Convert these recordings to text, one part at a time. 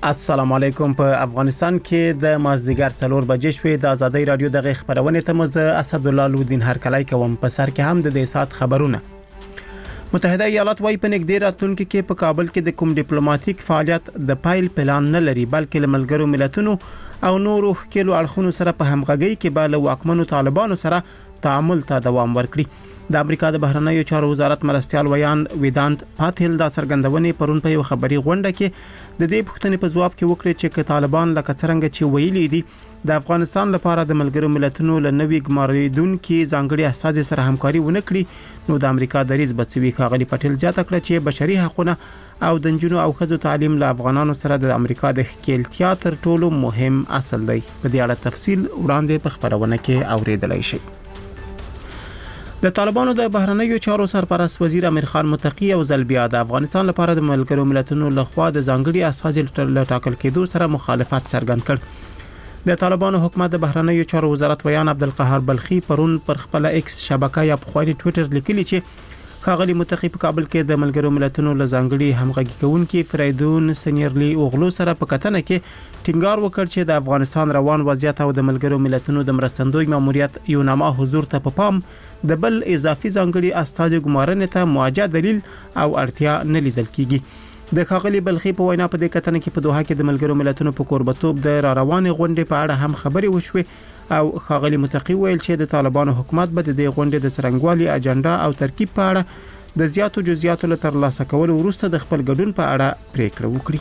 السلام علیکم. په افغانستان کې د مازدیګر 4 بجې شوې د ازادي رادیو د خبرونه ته مزه اسد الله لودین هر کلای کوم په سر کې هم د دې سات خبرونه. متحده ایالات وايي په نګدې راتلونکو کې په کابل کې د کوم ډیپلوماټیک فعالیت د پایل پلان نه لري، بلکې لملګرو ملتونو او نورو خکلو اړخونو سره په همغږي کې به له واکمنو طالبانو سره تعامل ته دوام ورکړي. د امریکا د بهرنیو چارو وزارت مرستيال ویان ویدانت پاتل دا څرګندونې پرون په یو خبري غونډه کې د دې پوښتنې په جواب کې وکړي چې طالبان لکه څنګه چې ویلي دي د افغانستان لپاره د ملګرو ملتونو له نوي ګماریدونکو ځانګړي اساسي سره همکاري ونه کړي، نو د امریکا دریځ بچوي. ښاغلي پټیل زیاته کړه چې بشري حقوقونه او د نجونو او ښځو تعلیم له افغانانو سره د امریکا د ښکېلتیا تر ټولو مهم اصل دی. په دې اړه تفصیل وړاندې په خبرونه کې اوریدلای شئ. د طالبانو د بهرنیو چارو سرپرست وزیر امیر خان متقی او زلبیا د افغانستان لپاره د ملګرو ملتونو لخوا د ځانګړي اساسي ټاکل کېدو سره مخالفت څرګند کړ. د طالبانو حکومت د بهرنیو چارو وزارت ویان عبدالقهار بلخی پرون پر خپل ایکس شبکه یا په خواني ټوئیټر لیکلی چې ښاغلي متقی په کابل کې د ملګرو ملتونو له ځانګړي همغږي کوونکي فریدون سنیرلی اوغلو سره په کتنه کې ټینګار وکړ چې د افغانستان روان وضعیت او د ملګرو ملتونو د مرستندوی ماموریت یو نامه حضور ته په پام د بل اضافي ځانګړي استاد ګمارنې ته موجه دلیل او اړتیا نه لیدل کیږي. د ښاغلي بلخی په وینا په دې کتنه کې په دوحه کې د ملګرو ملتونو په کوربتوب د روانې غونډې په اړه هم خبرې وشوې او ښاغلي متقی ویل چې د طالبانو حکومت به د دې غونډې د څرنګوالي اجنډا او ترکیب په اړه د زیاتو جزئیاتو له ترلاسه کولو وروسته د خپل ګډون په اړه پریکړه وکړي.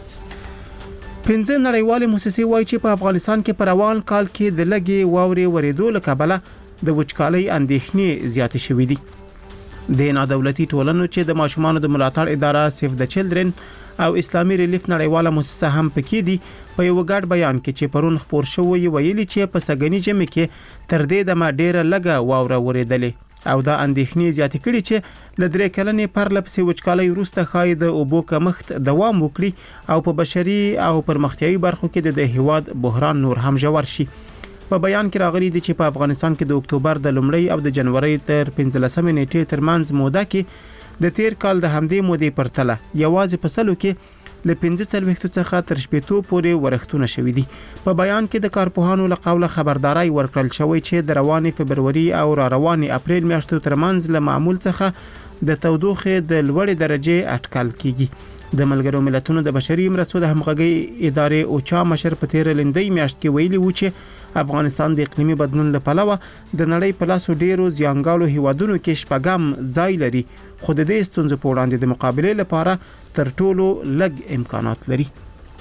15 نړیوالې موسسې وایي چې په افغانستان کې په روان کال کې د لګي واوري ورېدو له کبله د وچکالۍ اندېښنې زیاتې شوې دي. د نادولتي ټولنو چې د ماشومانو د ملاتړ اداره سیف د چلډرن او اسلامي ریلیف نړیواله موسسه هم پکې دي، په یو ګډ بیان کې چې پرون خبر شوی ویلي چې په سګنی جمع کې تر دې د ډیره لګه واوره ورېدلې او دا اندېښنې زیاتې کړي چې ل 3 کلنې پرلپسې وچکالۍ وروسته خای د اوبو کمښت دوام وکړي او په بشري او پرمختیایي برخو کې د هیواد بحران نور هم ژور شي. په بیان کې راغلي دي چې په افغانستان کې د اکتوبر د لومړۍ او د جنوري تر 15 نیټې ترمنځ موده کې د تیر کال د همدې مودې پرتله یوازې په سلو کې ل 15 څخه تر 80 پورې ورښتونه شوې دي. په بیان کې د کارپوهانو له قوله خبرداري ورکړل شوې چې د روانې فبروري او را روانې اپریل میاشتو ترمنځ له معمول څخه د تودوخه د لوړې درجه اټکل کیږي. د ملګرو ملتونو د بشري مرستو د همغږي ادارې اوچا مشر په تیر لندۍ میاشت کې ویلي و چې افغانستان د اقلیمي بدلون له پلوه د نړۍ په لاسو ډیرو زیانګالو هیوادونو کې شپږم ځای لري، خو د دې ستونزو په وړاندې د مقابلې لپاره تر ټولو لږ امکانات لري.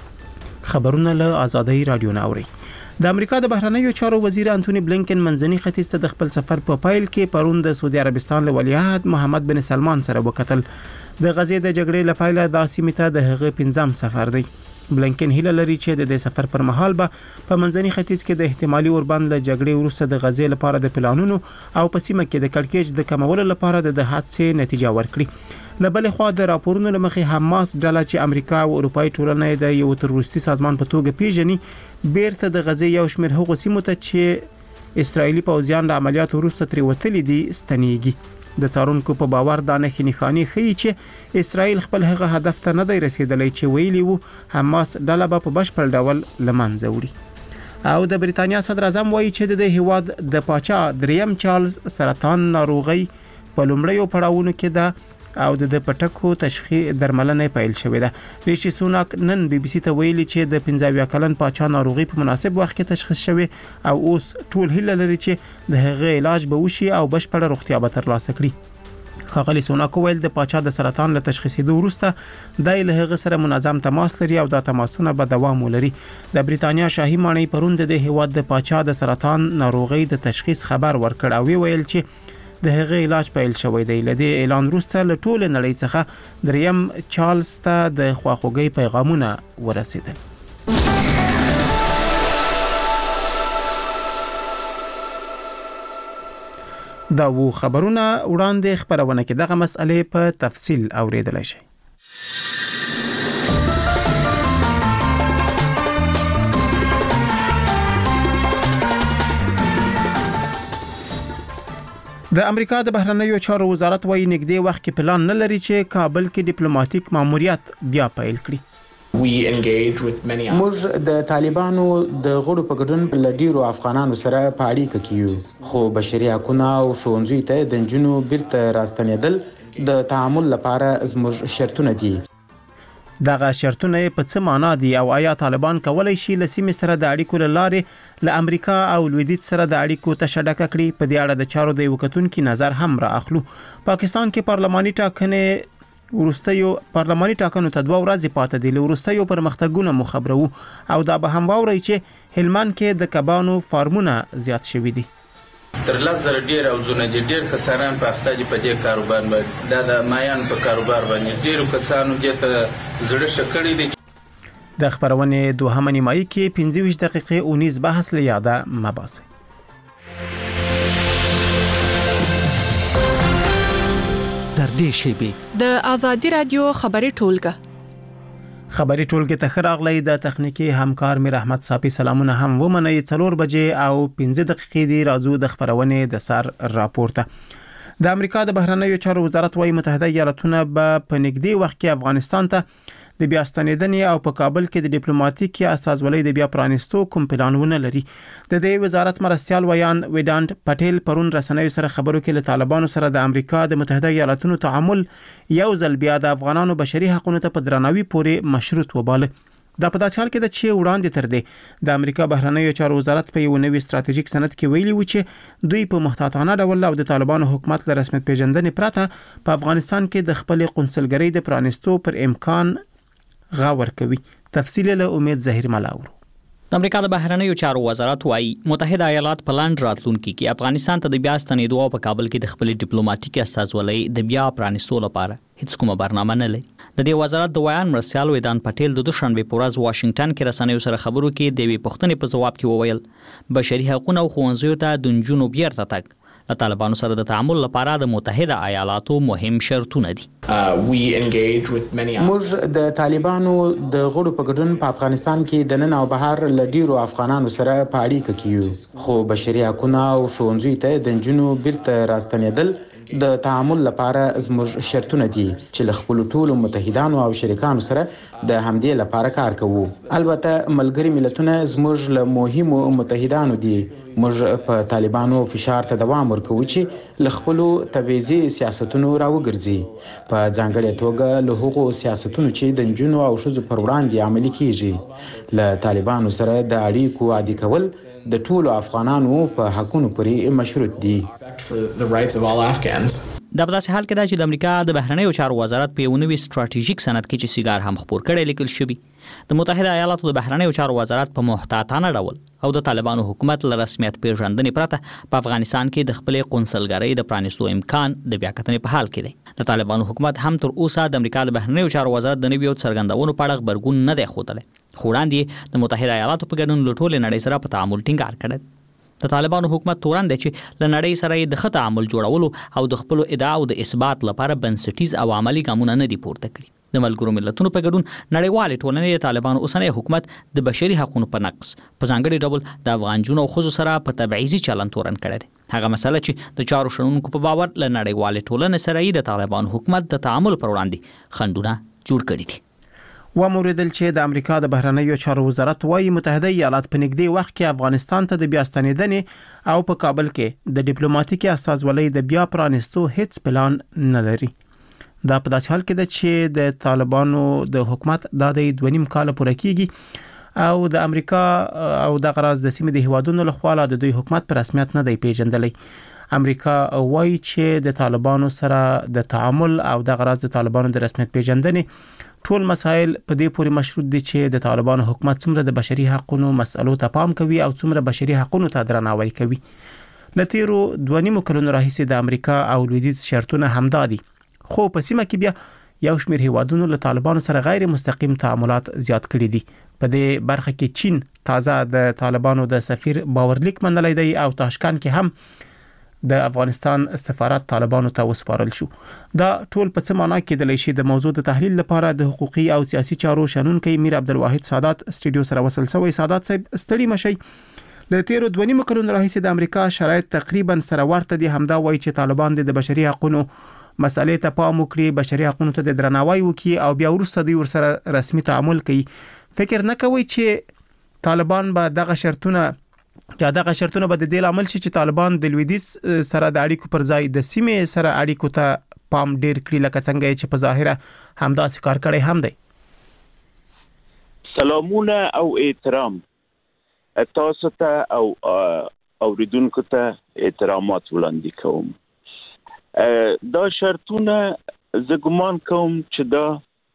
خبرونه له ازادي رادیو ناوري. د امریکا د بهرنیو چارو وزیر انټونی بلینکن منځني ختیځ ته د خپل سفر په پایل کې پرون د سعودي عربستان له ولیعهد محمد بن سلمان سره وکتل. د غزې د جګړې لپاره د سیمې ته د هغه 15م سفر دی. بلینکن هیله لري چې د دې سفر پر مهال به په منځني ختیځ کې د احتمالي اوربند له جګړې وروسته د غزې لپاره د پلانونو او په سیمه کې د کړکېچ د کمولو لپاره د حادثې نتیجه ورکړي. له بل خوا د راپورونو لمخې حماس ډله چې امریکا او اروپאי ټولنه د یو تروریستي سازمان په توګه پیژني بیرته د غزې یو شمېر هغو سیمو ته چې اسرایلی پوځیان د عملیاتو وروسته ترې وتلي دي ستنېږي. د څارونکو په باور دا نښانې ښیي چې اسرائیل خپل هغه هدف ته نه دی رسیدلی چې ویلي وو حماس ډله به په بشپړ ډول له منځه وړي. او د بریتانیا صدر اعظم وایي چې د هیواد د پاچا دریم چارلز سرطان ناروغي په لومړیو پړاوونو کې ده او د پټکو تشخیص درملنه پیل شوې ده. ریشي سوناک نن بي بي سي ته ویلي چې د 15 کلن پاچا ناروغي په مناسب وخت کې تشخیص شوې او اوس ټول هیله لري چې د هغه علاج به وشي او بشپړه روغتیا به ترلاسه کړي. ښاغلي سوناک ویل د پاچا د سرطان له تشخیصېدو وروسته د له سره منظم تماس لري او دا تماسونه به دوام ولري. د بریتانیا شاهي ماڼۍ پرون د هیواد د پاچا د سرطان ناروغي د تشخیص خبر ورکړ او ویل چې د هغه علاج پیل شوی دی. لدې اعلان وروسته له ټول نړۍ څخه دریم چارلز ته د خواخوږۍ پیغامونه ورسېدل. دا وو خبرونه وړاندې خبرونه کې دغه مسئله په تفصیل اوریدلای شئ. د امریکا د بهرنیو چارو وزارت وايي نږدې وخت کې پلان نه لري چې کابل کې ډیپلوماټیک ماموریت بیا پیل کړي. موږ د طالبانو د غړو په ګډون له ډیرو افغانانو سره په اړیکه کې یو، خو بشري حقوقونه او ښوونځیو ته د نجونو بیرته راستنېدل د تعامل لپاره زموږ شرطونه دي. دغه شرطونه په څه معنا دي او آیا طالبان کولای شي له سیمې سره د اړیکو لارې له امریکا او لویدیځ سره د اړیکو تشدد کړي؟ په دې اړه د چارو د وکتونکو نظر هم را اخلو. پاکستان کې پارلماني ټاکنې پارلماني ټاکنو ته 2 ورځې پاتې دي. له وروستیو پرمختګونو مو خبرو او دا به هم واوري چې هلمند کې د کبانو فارمونه زیات شوي دي. تر 10,000 ډیر او زونه دي، ډیر کسانان په اخته دي په دې کاروبار باندې، دا د مایان په کاروبار باندې ډیرو کسانو دې ته زړه شکړې دي. د خبرونې دوهمه نیمایي کې 25 دقیقې اونیز بحث له یاده مباسي. تر دې شیبې د ازادي رادیو خبري ټولګه ته خراغلی د تخنیکی همکار میر احمد صافی سلامونه هم ومنئ. 4 بجې او 15 دقیقې دی راځو د خبرونې د سر راپورته. د امریکا د بهرنیو چارو وزارت وايي متحده ایالاتونه به په نږدې وخت کې افغانستان ته د بیا ستنېدنې او په کابل کې د ډیپلوماټیک استازولۍ د بیا پرانستو کوم پلانونه لري. د دې وزارت مرستيال ویان ویدانت پټیل پرون رسنیو سره خبرو کې له طالبانو سره د امریکا د متحده ایالاتونو تعامل یو ځل بیا د افغانانو بشري حقوقو ته په درناوي پورې مشروط وباله. دا په داسې حال کې د چې وړاندې تر دې د امریکا بهرنیو چارو وزارت په یو نوي ستراتیژیک سند کې ویلي و چې دوی په محتاطانه ډول او د طالبانو حکومت له رسمیت پیژندنې پرته په افغانستان کې د خپل قونسلګرۍ د پرانستو پر امکان غور کوي. تفصیل له امید ظاهر ملاور. د امریکا د بهرنیو چارو وزارت وايي متحده ایالات په لاندې راتلونکي کې افغانستان ته د بیا ستنېدو او په کابل کې د خپل ډیپلوماټیک استازولۍ د بیا پرانستو لپاره هیڅ کومه برنامه نه لري. د دې وزارت د ویان مرستيال ویدان پټیل د دوشنبه په ورځ واشنگټن کې رسنیو سره خبرو کې د وی پښتنې په جواب کې وویل بشري حقوقونه او ښوونځیو ته د نجونو بیرته تګ له طالبانو سره د تعامل لپاره د متحده ایالاتو مهم شرطونه دي. موږ د طالبانو د غړو په ګډون په افغانستان کې د نن او بهر له ډیرو افغانانو سره په اړیکه کې یو، خو بشري حقوقونه او ښوونځیو ته د نجونو بیرته راستنېدل د تعامل لپاره زموږ شرطونه دي چې له خپل ټولو متحدانو او شریکانو سره د همدې لپاره کار کوو. البته ملګری ملتونه زموږ له مهمو متحدانو دي. موږ په طالبانو فشار ته دوام ورکوو چې له خپل تبعیضي سیاستونو راوګرځي، په ځانګړې توګه له هغو سیاستونو چې د نجونو او ښځو پر وړاندې عملي کیږي. له طالبانو سره د اړیکو عادي کول د ټولو افغانانو په حقونو پورې مشروط دي. دا په داسې حال کې ده چې د امریکا د بهرنیو چارو وزارت په یو نوي ستراتیژیک سند کې چې سیګار هم خپور کړی لیکل شوی د متحده ایالاتو د بهرنیو چارو وزارت په محتاطانه ډول او د طالبانو حکومت له رسمیت پیژندنې پرته په افغانستان کې د خپل قونسلګرۍ د پرانستو امکان د بیا کتنې په حال کې دی. د طالبانو حکومت هم تر اوسه د امریکا د بهرنیو چارو وزارت د نویو څرګندونو په اړه خبرګون نه دی ښودلی، خو وړاندې د متحده ایالاتو په ګډون له ټولې نړۍ سره په تعامل ټینګار کړی. د طالبانو حکومت تورن دی چې له نړۍ سره د ښه تعامل جوړولو او د خپل ادعاو د اثبات لپاره بنسټیز او عملی ګامونه نه دي پورته کړي. د ملګرو ملتونو په ګډون نړیوالې ټولنې د طالبانو اوسنی حکومت د بشري حقوقو په نقض په ځانګړي ډول د افغان جنو او ښځو سره په تبعیضي چلند تورن کړی دی. هغه مسله چې د چارو شنونکو په باور له نړیوالې ټولنې سره د طالبانو حکومت د تعامل پر وړاندې خنډونه جوړ کړي دي. وموریدل چې د امریکا د بهرنیو چارو وزارت وايي متحده ایالات په نږدې وخت کې افغانستان ته د بیا ستنېدنې او په کابل کې د ډیپلوماټیک استازولۍ د بیا پرانستو هیڅ پلان نه لري. دا په داسې حال کې ده چې د طالبانو د حکومت د 2.5 کال پوره کیږي او د امریکا او د غراز د سیمې د هیوادونو لخوا د دوی حکومت پر رسمیت نه دی پیژندلی. امریکا وايي چې د طالبانو سره د تعامل او د غراز د طالبانو د رسمیت پیژندنې ټول مسایل په دې پورې مشروط دي چې د طالبانو حکومت څومره د بشري حقوقو مسئلو ته پام کوي او څومره بشري حقوقو ته درناوی کوي. لتیرو 2.5 کلونو راهیسې د امریکا او لویدیځ شرطونه همدا دي، خو په سیمه کې بیا یو شمېر هیوادونو له طالبانو سره غیر مستقیم تعاملات زیات کړي دي. په دې برخه کې چین تازه د طالبانو د سفیر باورلیک منلای دی او تاشکند کې هم د افغانستان سفارت طالبانو ته وسپارل شو. دا ټول په څه معنا کېدلی شي؟ د موضوع د تحلیل لپاره د حقوقي او سیاسي چارو شنونکي میر عبدالواحد سادات سټوډیو سره وصل شوی. سادات صاحب ستړي مشي. له تیرو 2.5 کلونو راهیسې د امریکا شرایط تقریبا سره ورته دي. همدا وایي چې طالبان د بشري حقوقو مسالې ته پام وکړي، بشري حقوقو ته د درناوي وکړي او بیا وروسته دوی ورسره رسمي تعامل کوي. فکر نه کوي چې طالبان به دغه شرطونه به د دې عمل شي چې طالبان د لویدیځ سره د اړیکو پر ځای د سیمې سره اړیکو ته پام ډیر کړی، لکه څنګه چې په ظاهره همداسې کار کړی هم دی. سلامونه او احترام تاسو ته او اوریدونکو ته احترامات وړاندې کوم. دا شرطونه زه ګمان کوم چې دا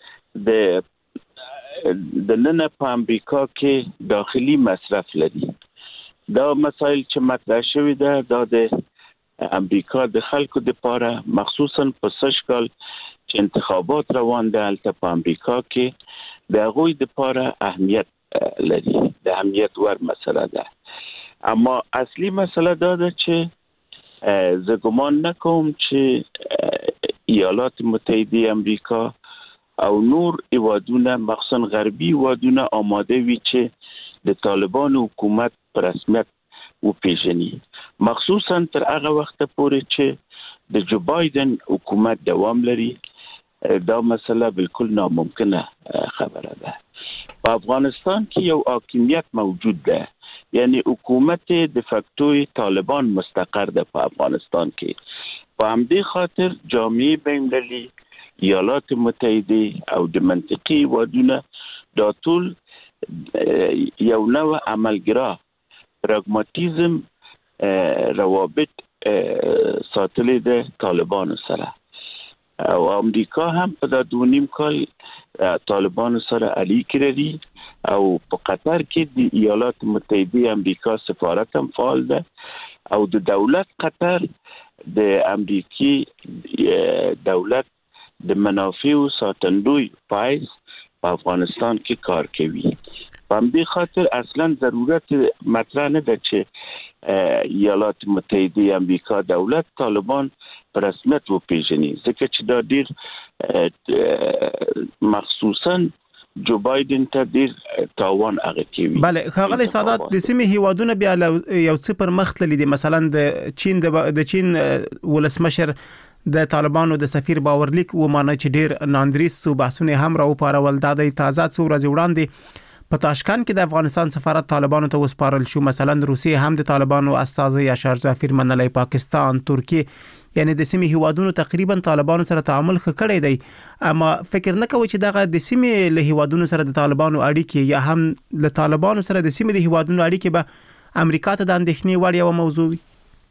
د نن په امریکا کې داخلي مصرف لري. دا مسایل چې مطرح شوی ده دا د امریکا د خلکو لپاره مخصوصا په سشکال چې انتخابات روان دي هلته په امریکا کې د هغوی لپاره اهمیت لري، د اهمیت ور مسله ده. اما اصلي مسله دا ده چې زه ګمان نکوم چې ایالات متحده امریکا او نور هیوادونه مخصوصا غربي هیوادونه آماده وي چې د طالبان حکومت په رسمیت وپیژني، مخصوصا تر هغه وخت پورې چې د جو بایدن حکومت دوام لري. دا مسله بالکل ناممکنه خبره ده. په افغانستان کې یو حاکمیت موجود ده، یعنی حکومت د فاکتوری طالبان مستقر ده په افغانستان کې. په همدې خاطر جامعه بین‌المللي، ایالات متحده او د منطقي هیوادونه دا ټول یو نوع عملګرا پراګماتیزم روابط ساتلې ده طالبان سره، او امریکا هم په دا 2.5 کال طالبان سره اړیکې لري او په قطر کې د ایالات متحده امریکا سفارت هم فعال ده او د دولت قطر د امریکي دولت د منافع ساتندوی پایز په افغانستان کې کار کوي. په همدې خاطر اصلا ضرورت مطرح نه ده چې ایالات متحده امریکا دولت طالبان په رسمیت وپیژني، ځکه چې دا ډیر مخصوصا جو بایدن ته ډیر تاوان هغه کوي. بله ښاغلی سادات، د سیمې هیوادونه بیا یو څه پر مخ تللي دي، مثلا د چین ولسمشر د طالبانو د سفیر باورلیک ومانه چې ډیر ناندریس بحثونه هم راوپارول. دا د تازه څو ورځې وړاندې په تاشکند کې د افغانستان سفارت طالبانو ته وسپارل شو. مثلا روسیې هم د طالبانو استازي اشار ظفیر منلی، پاکستان، ترکیه، یعنی د سیمې هیوادونو تقریبا طالبانو سره تعامل کړی دی. اما فکر نه کوي چې دغه د سیمې له هیوادونو سره د طالبانو اړیکې یا هم له طالبانو سره د سیمې د هیوادونو اړیکې به امریکا ته د اندېښنې وړ یو موضوع وي؟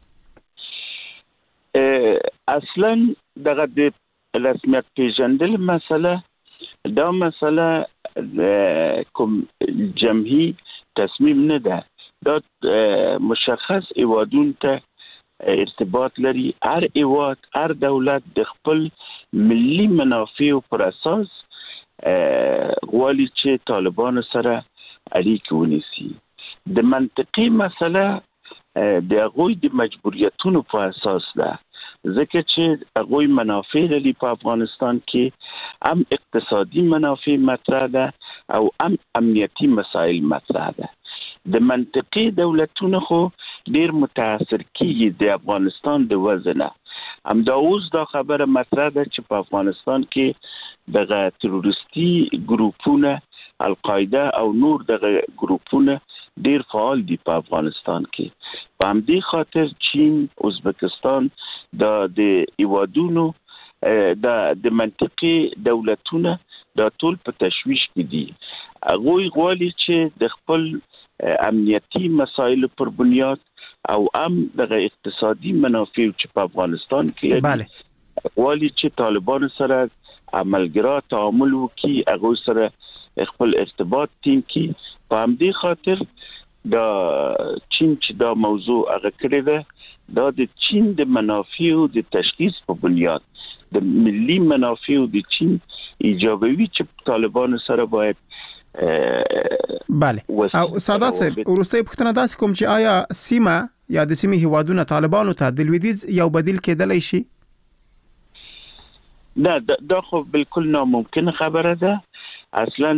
اصلا دغه د رسمیت پیژندل مسله دا مسله کوم جمعي تصمیم نه ده، دا مشخص هیوادونو ته ارتباط لري. هر هیواد، هر دولت د خپل ملي منافع پر اساس غواړي چې طالبان سره اړیکې ونیسي. د منطقي مسله د هغوی د مجبوریتونو په اساس ده، ځکه چې هغوی منافع لري په افغانستان کې، هم اقتصادي منافع مطرح ده او هم امنیتي مسایل مطرح ده. د منطقي دولتونو خو ډیر متاثر کیږي د افغانستان د وضع نه. همدا اوس دا خبره مطرح ده چې په افغانستان کې دغه تروریستي ګروپونه، القاعده او نور دغه ګروپونه ډیر فعال دي په افغانستان کې. په همدې خاطر چین، ازبکستان د هیوادونو د منطقي دولتونه دا ټول په تشویش کې دي. هغوی غواړي چې د خپل امنیتي مسایل پر بنیاد او هم دغه اقتصادي منافع چې په افغانستان کې غواړي چې طالبان سره عملګرا تعامل وکړي، هغوی سره خپل ارتباط ټینګ کړي. په همدې خاطر دا چین چې دا موضوع هغه کړی ده، دا د چین د منافعو د تشخیص په بنیاد د ملي منافعو د چین ایجابوي چې طالبان سره باید بله. او سادات صاحب، وروستۍ پوښتنه داسې کوم چې آیا سیمه یا د سیمې هیوادونه طالبانو ته د لویدیځ یو بدیل کېدلی شي؟ نه، دا خو بالکل ناممکن خبره ده. اصلا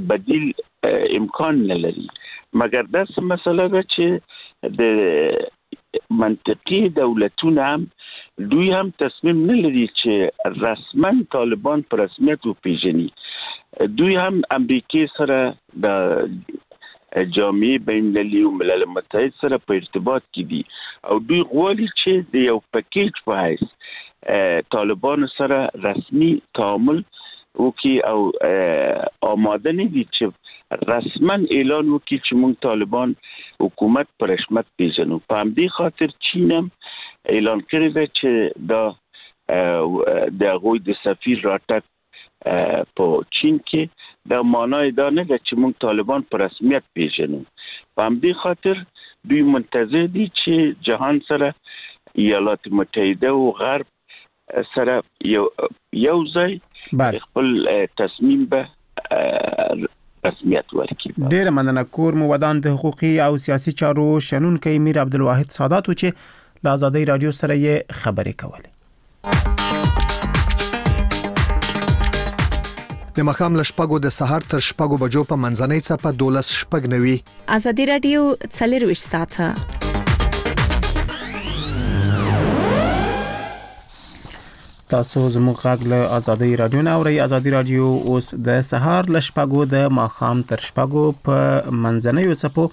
بدیل امکان نه لري، مګر داسې مسله ده چې د منطقي دولتونه هم دوی هم تصمیم نه لري چې رسما طالبان په رسمیت وپیژني. دوی هم امریکای سره د جامعه بین‌المللي او ملل متحد سره په ارتباط کې دي او دوی غواړي چې د یو پکیج په حیث طالبان سره رسمي تعامل وکړي او آماده نه دي چې رسما اعلان وکړي چې موږ طالبان حکومت پر رسمیت پیژنو. په همدې خاطر چین هم اعلان کړی دی چې د هغوی د سفیر راتګ په چین کې د معنی دا نه ده چې موږ طالبان پر رسمیت پیژنو. په همدې خاطر دوی منتظر دي چې جهان سره ایالات متحده او غرب سره یو ځای خپل تصمیم به رسمیت ورکړي. ډېر مننه. کور مو ودان د حقوقي او سیاسي چارو شنونکي میر عبدالواحد سادات چې له آزادۍ رادیو سره یې خبرې کولې. د مخام لشپګو د سحر تر شپګو بجو په منځنۍ څپه 12 شپګ نوي. آزادۍ رادیو څلرويش ساعته. تاسو زموږ غږ له آزادۍ رادیو نه اورئ. آزادۍ رادیو اوس د سحر لشپګو د ماخام تر شپګو په منځنۍ څپو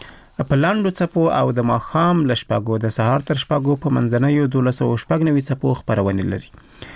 په لاندو څپو او د ماخام لشپګو د سحر تر شپګو په منځنۍ 12 شپګ نوي څپو خبرونه لري.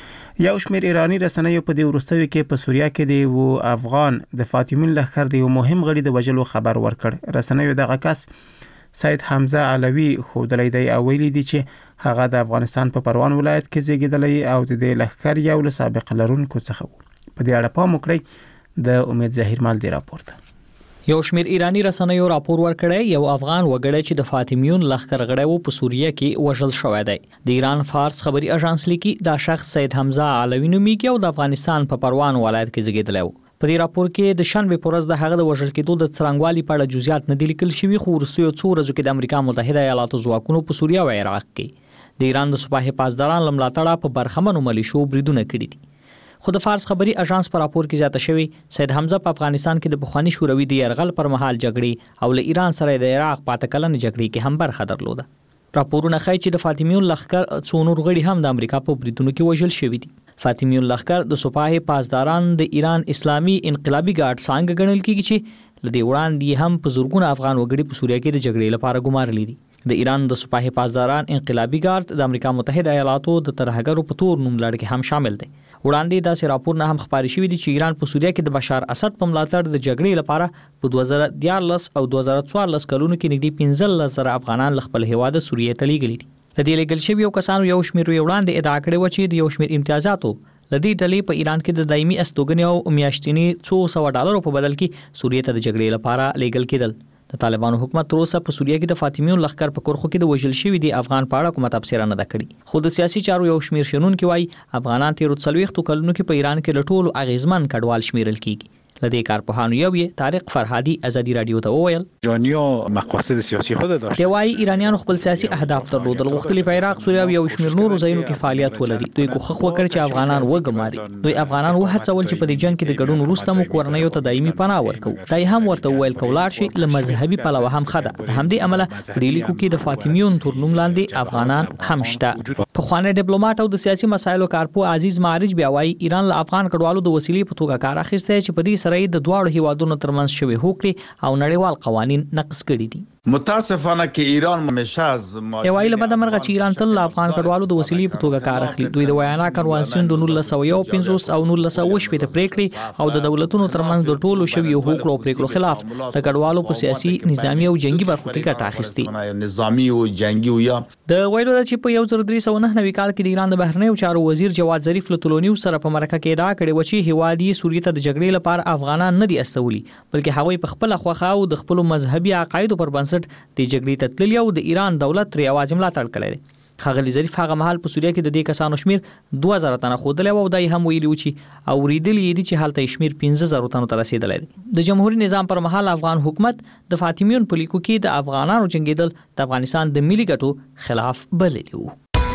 یو شمېر ایرانی رسنیو په دې وروستیو کې په سوریه کې د افغان د فاطمین لخر د یو مهم غړي د وژلو خبر ورکړ. رسنیو دغه کس سید حمزه علوی خودلې دی او ویلي دي چې هغه د افغانستان په پروان ولایت کې زیږیدلی او د دې لخر یو له سابق لرونکو څخه و. په دې اړه پام وکړئ. د امید ظاهر مال دی راپورته. یو شمېر ایرانی رسنیو راپور ورکړی یو افغان وګړی چې د فاطمیون لخر غړی و په سوریه کې وژل شوی دی. د ایران فارس خبري اژانس لیکي دا شخص سید حمزه علوی نومیږي او د افغانستان په پروان ولایت کې زیږیدلی و. په دې راپور کې د شنبه پر ورځ د هغه د وژل کېدو د څرنګوالي په اړه جزئیات نه دي لیکل شوي، خو وروستیو څو ورځو کې د امریکا متحده ایالاتو ځواکونو په سوریه او عراق کې د ایران د سپاه پاسداران لملاتړه په برخمنو ملیشو بریدونه کړي دي. خو د فارس خبري اژانس پر راپور کې زیاته شوی سید حمزه په افغانستان کې د بخوانی شوروي د يرغل پر مهال جګړې او له ایران سره د عراق پاتې کلن جګړې کې هم برخه درلوده. راپورونه ښیي چې د فاطمیون لخر څو نور غړي هم د امریکا په بریدونو کې وژل شوي دي. فاطمیون لخر د سپاه پاسداران د ایران اسلامي انقلابي ګارد څنګه ګڼل کیږي چې لدی وړاندې هم په زورګونه افغان وګړي په سوریه کې د جګړې لپاره ګمارلي دي. د ایران د سپاه پاسداران انقلابي ګارد د امریکا متحده ایالاتو د ترهګرو په تور نوم لړ کې هم شامل دی. وړاندې داسې راپورونه هم خبري شوي دي چې ایران په سوریه کې د بشار اسد په ملاتړ د جګړې لپاره په 2014 او 2014 کلونو کې نږدې 15,000 افغانان خپل هیواد سوریه ته لیږلي دي. لدې لګل شوی یو کسانو یو شمیر وړاندې ادعا کړې و چې د یو شمیر امتیازاتو لدې ډلې په ایران کې د دایمي استوګنې او میاشتنی $200 په بدل کې سوریه ته د جګړې لپاره لیږل کېدل. د طالبانو حکومت تر اوسه په سوریه کې د فاطمیون لخر په کرخو کې د وژل شوی دی افغان په اړه کومه تبصره نه ده کړې. خو د سیاسي چارو یو شمیر شنونکي وایي افغانان تیر 40 کلونو کې په ایران کې له ټولو اغیزمن کډوال شمیرل کیږي. لدې کارپوهانو یو طارق فرهادي ازادي رادیو ته وویل ایرانیا مقاصد سیاسي خود داشت. دی وايي ایرانیانو خپل سیاسي اهداف درلودل، غوښتل په عراق، سوریه او یو شمیر نورو ځایونو کې فعالیت ولري. دوی کوښښ وکړ چې افغانان وګماري. دوی افغانان وهڅول چې په دې جنگ کې د ګډون وروسته مو کورنیو ته دایمي پناه ورکو. دای هم ورته ویل کولاړ شي له مذهبي پلوه هم خده. همدې عمله په دې لیکو کې د فاطمیون تر نوم لاندې افغانان هم شته. په خوانه ډیپلوماټ او د سیاسي مسایلو کارپو عزیز معرج بیا وايي ایران له افغان کډوالو د وسیلې په توګه کار اخیسته چې په دې سره د دواړو هیوادونو ترمنځ شوی هوکړې او نړیوال قوانین نقض کړي دي. متاسفانه کې ایران همیشه از یوایل بد مرغه چې ایران تل افغان کډوالو د وسیلې په توګه کار اخلي. دوی د ویانا کنوانسیون د 1915 او 1920 په پریکړې او د دولتونو ترمنځ د ټولو شوی هوکړو او پریکړو خلاف د کډوالو په سیاسي نظامی او جنگي برخو کې ګټه اخیستي. نظامی او جنگي یا د ویلو چې په 1309 کال کې د ایران د بهرنیو چارو وزیر جواد ظریف له طولونیو سره په مرکه کې ادعا کړې و چې هوادي سوریه ته د جګړې لپاره افغانان نه دي استولي، بلکې هغوی په خپل خوخه او د خپل مذهبي عقایدو پر بنسټ د جګړې تتللی او د ایران دولت تر یوازې ملاتړ کړی. ښاغلي ظریف هغه مهال په سوریه کې د دې کسانو شمیر 2000 تنه ښودلی او دای هم ویلي چې اوریدلی دي چې هلته شمیر 15000 تنو ته رسیدلی دی. د جمهوریت نظام پر مهال افغان حکومت د فاطمیون په لیکو کې د افغانانو جنگیدل د افغانستان د ملي ګټو خلاف بللی وو.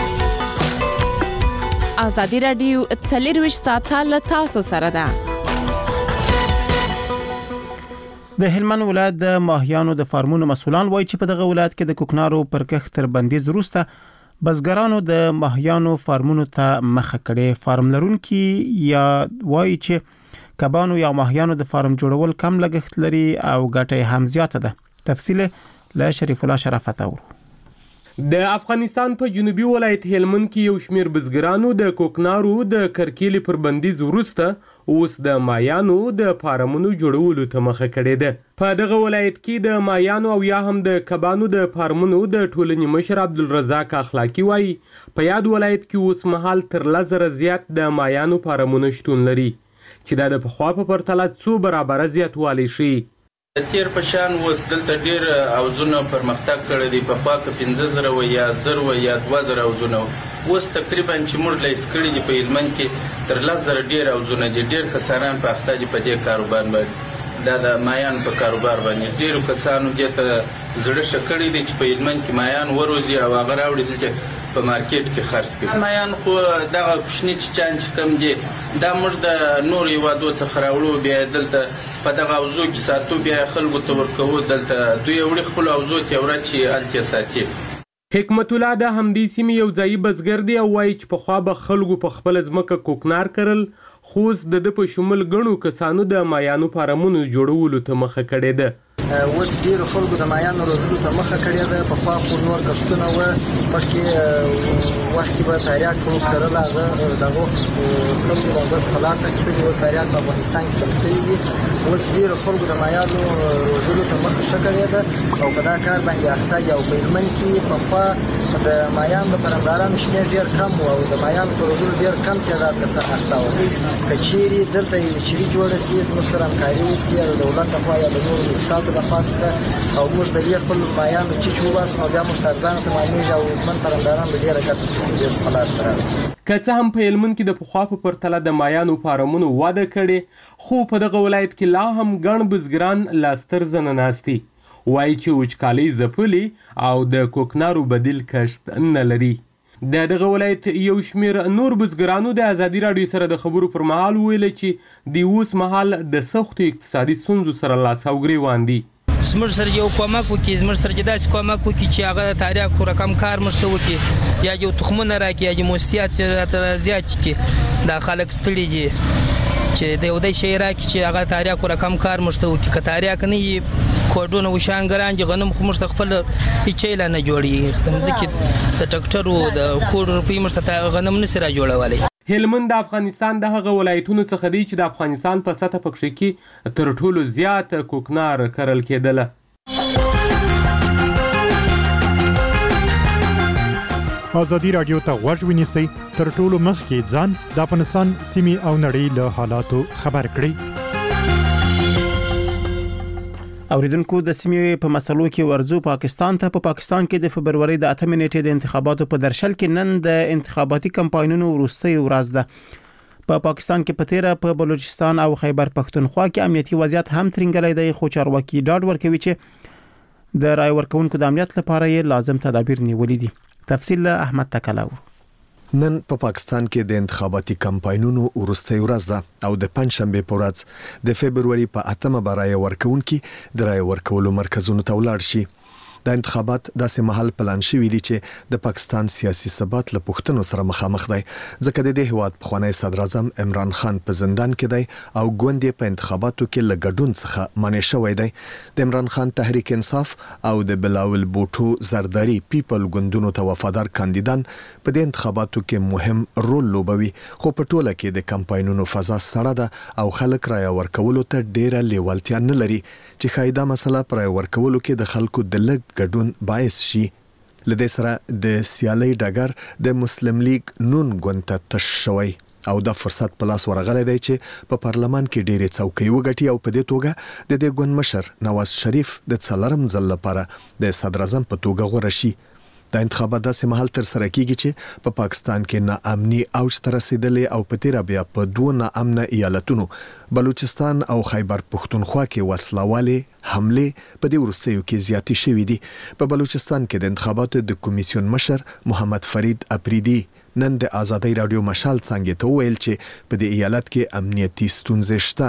آزادي رادیو 24 ساعته له تاسو سره ده. د هلمند ولایت د ماهیانو د فارمونو مسولان وایي چې په دغه ولایت کې د کوکنارو پر کښت تر بندیز وروسته بزګرانو د ماهیانو فارمونو ته مخه کړې. فارم لرونکي یا وایي چې کبانو یا ماهیانو د فارم جوړول کم لګښت لري او ګټه هم زیاته ده. تفصیل له شریف الله شرافت اورو. د افغانستان په جنوبي ولایت هلمند کې یو شمیر بزګرانو د کوکنارو د کرکیلې پر بندیز وروسته اوس د ماهیانو د فارمونو جوړولو ته مخه کړې ده. په دغه ولایت کې د ماهیانو او یا هم د کبانو د فارمونو د ټولنې مشر عبدالرزاق اخلاقی وایي په یاد ولایت کې اوس مهال تر 10,000 زیات د ماهیانو فارمونه شتون لري چې دا د پخوا په پرتله څو برابره زیاتوالی شي. د تیر په شان اوس دلته ډیر اوزونه پرمختګ کړی دی. په خوا کې 15,000 یا 1000 یا 2000 اوزونه اوس تقریبا چې موږ لیست کړي دي په هلمند کې تر 10,000 ډیر اوزونه دي. ډیر کسانان په اخته دي په دې کاروبار باندې، دا د مایان په کاروبار باندې. ډیرو کسانو دې ته زړه شکړی دي چې په هلمند کې مایان وروزي او هغه راوړي چې په مارکیټ کې خرڅ کړي. مایان خو دغه کوچني چچان چې کم دي دا موږ د نور هیوادو څخه راوړو، بیا دلته په دغه اوزو کې ساتو، بیا خلکو ته ورکوو. دلته دوی وړي خپل اوزو ته ورچې الته ساتي. حکمت الله د همدې سیمې یو ځای بزګر دی او وایي چې په خوا به خلکو په خپل ځمکه کوکنار کرل، خو د په شمول غنو کسانو د مایانو فارمونو جوړولو ته مخه کړې ده. اوس ډیر خلکو د مایانو روزلو ته مخه کړې ده. په خوا خو نور کښتونه و مخکې وخت کې به تاریاک کرل، هغه دغه خلکو د بس خلاص اکثري اوس تاریاک په افغانستان کې چل شوی دي. اوس ډیر خلکو د مایانو روزلو ته مخه شکړې ده او په دا کار باندې اخته او په هلمند کې په خوا د مایانو د پرمدارانو شمیر ډیر کم او د مایانو په روزلو ډیر کم تعداد کسان اخته وي. کچيري دلته یو چيري جوړه سي موږ سره همکاري وسي د دولت لخوا یا د نورو استادو لخوا او موږ د یو خپل مایانو چې واسو نو بیا موږ ترځانو ته معنی او من پرمداران ډیر کټ دې خلاص سره. که څه هم په هلمند کې د پخوا په پرتله د مایانو فارمونو واده کړي، خو په دغه ولایت کې لا هم ګڼ بزګران لاستر زنه ناستي. وایي چې وچکالي ځپلي او د کوکنارو بدیل کښت نه لري. د دغه ولایت یو شمیر نور بزګرانو د ازادي راډیو سره د خبرو پر مهال ویل چې د اوس مهال د سختو اقتصادي ستونزو سره لاس او ګریوان دي. زموږ سره یو کومک وکړي، زموږ سره داسې کومک وکړي چې هغه د تاریاکو رقم کار مشته وکړي یا یو تخمونه راکړي یا موسسات راته زیات کړي. دا خلک ستړي دي چې د یو دای شی راکړي چې هغه تاریاکو رقم کار مشته وکړي. که تاریاک نه وي کوډونه وشان ګران دي، غنم خو مشته خپل هیڅ لا نه جوړي. د ځکه د ټکټرو د کوډ روپی مشته غنم نه سره جوړولای. هلمند د افغانستان د هغه ولایتونو څخه دی چې د افغانستان په سطح پکښې کې تر ټولو زیات کوکنار کرل کېدله. ازادي راډیو ته غوږ ونیسئ، تر ټولو مخکې ځان د افغانستان سیمې او نړۍ له حالاتو خبر کړئ. اوریدونکو د سیمې په مسلو کې ورزو پاکستان ته. په پاکستان کې د فبرवरी د 8 نیټې د انتخاباتو په درشل کې نن د انتخاباتي کمپاینونو وروستۍ ورځ ده. په پاکستان کې په تیره په بلوچستان او خیبر پښتونخوا کې امنیتي وضعیت هم ترنګلې دی، خو چارواکي ډاډ ورکوي چې د رای ورکونکو د امنیت لپاره یې لازم تدابیر نیولې دي. تفصیل احمد تکلاور. نن په پاکستان کې د انتخاباتي کمپاینونو وروستۍ ورځ ده او د پنځشنبه په ورځ د فبرवरी په 8مه برای ورکونکو د رای ورکولو مرکزونو ته ولاړ شي. د انتخابات داسې محل پلان شوی دی چې د پاکستان سیاسي ثبات له پښتنو سره مخامخ دی، ځکه د دې هیواد پخوانی صدر اعظم عمران خان په زندان کې دی او ګوندې په انتخاباتو کې له ګډون څخه منع شوی دی. د عمران خان تحریک انصاف او د بلاول بوټو زرداری پیپل ګوندونو ته وفادار کاندیدان په دې انتخاباتو کې مهم رول لوبوي، خو په ټوله کې د کمپاینونو فضا سړه ده او خلک رای ورکولو ته ډیره لیوالتیا نه لري چې خایده مسله پر ورکولو کې د خلکو د لګ ګډون باعث شي. لدې سره د سیالي ډګر د مسلم لیگ نون ګوند ته تش شوی او د فرصت په لاس ورغلی دی چې په پارلمان کې ډېرې څوکۍ وګټي او په دې توګه د دې ګوند مشر نواز شریف د څلورم ځل لپاره د صدر اعظم په توګه غوړه شي. د انتخابات داسې مهال تر سره کیږي چې په پاکستان کې ناامني اوج ته رسیدلې او په تیر بیا په دوه ناامنه ایالتونو بلوچستان او خیبر پښتونخوا کې وسلواله حمله په دې ورسېو کې زیاتی شوې دي. په بلوچستان کې د انتخاباتو د کمیسیون مشر محمد فرید اپریدي نن د آزادۍ رادیو مشال څنګه ته ویل چې په دې ایالت کې امنیتي ستونزې شته،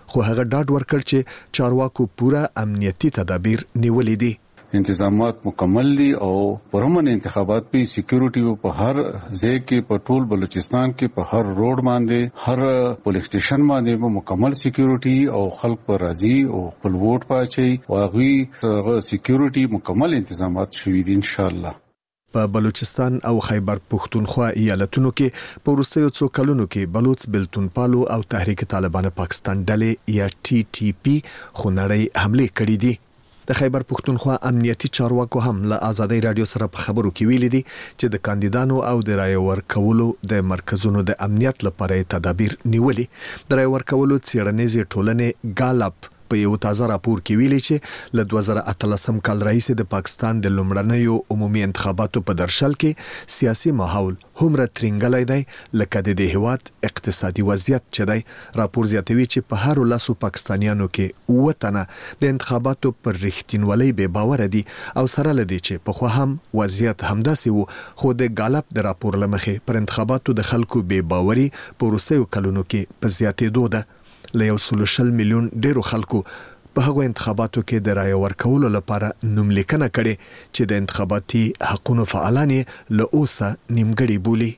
خو هغه ډاډ ورکړ چې چارواکو پوره امنیتي تدابیر نیولې دي. انتظامات مکمل دي او پرمن انتخابات په سکیورټي په هر ځای کې په ټول بلوچستان کې په هر روډ باندې هر پولیس سټیشن باندې مکمل سکیورټي او خلک پر راضي او خپل ووټ پاچي او هغه سکیورټي مکمل انتظامات شوي دي ان شاء الله. په بلوچستان او خیبر پختونخوا ایالتونو کې په وروستیو څو کلونو کې بلوچ بلتون پالو او تحریک طالبان پاکستان ډلې یا TTP خونړی حمله کړې دي. د خیبر پختونخوا امنیتي چارواکو هم له آزادۍ رادیو سره په خبرو کې ویلي دي چې د کاندیدانو او د رای ورکولو د مرکزونو د امنیت لپاره تدابیر نیولي. د رای ورکولو څېړنیزې ټولنې ګالپ په یو تازه راپور کې ویلي چې له 2013 کال راهیسې د پاکستان د لومړنیو عمومي انتخاباتو په درشل کې سیاسي ماحول هومره ترنګلای دی لکه د دې هیواد اقتصادي وضعیت چې دی. راپور زیاتوي چې په هر لاسو پاکستانیانو کې وطنه د انتخاباتو پر رښتینولۍ بې باور دي او سره لدی چې په خو هم وضعیت همداسې وو خو د ګالپ د راپور لمخې پر انتخاباتو د خلکو بې باوري په وروستیو کلونو کې په زیاتېدو ده. له 1.6 میلیون ډیرو خلکو په هغو انتخاباتو کې د رای ورکولو لپاره نوملیکنه کړې چې د انتخاباتي حقونو فعالان له اوسه نیمګړي بولي.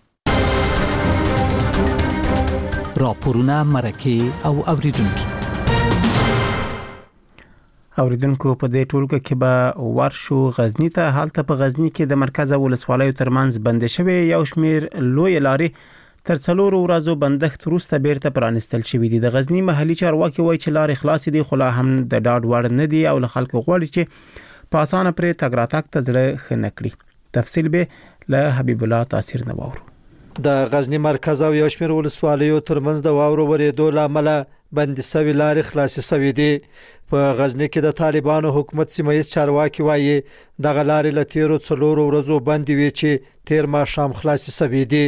راپورونه مرکه او اوریدونکو په دې ټولګه کې به ورشو غزنی ته. حالت په غزنی کې د مرکز ولسوالیو ترمنځ بند شوی یو شمیر لوی لارې تر 4 ورځو بندښت وروسته بیرته پرانستل شوې دي. د غزنی محلي چارواکي وایي چې لارې خلاصې دي خو لا هم د ډاډ وړ نه دي او له خلکو غواړي چې په اسانه پرې تګ راتګ ته زړه ښه نه کړي. تفصیل به له حبیب الله تاثیر نه واورو. د غزنی مرکز او یو شمیر ولسوالیو ترمنځ د واورو ورېدو لامل بندي سوي لارې خلاصې سوي دي. په غزنی کې د طالبانو حکومت سیمایي چارواکي وایي د غلارې لتیرو 4 ورځو باندې وی چې تیر ما شام خلاصې سوي دي.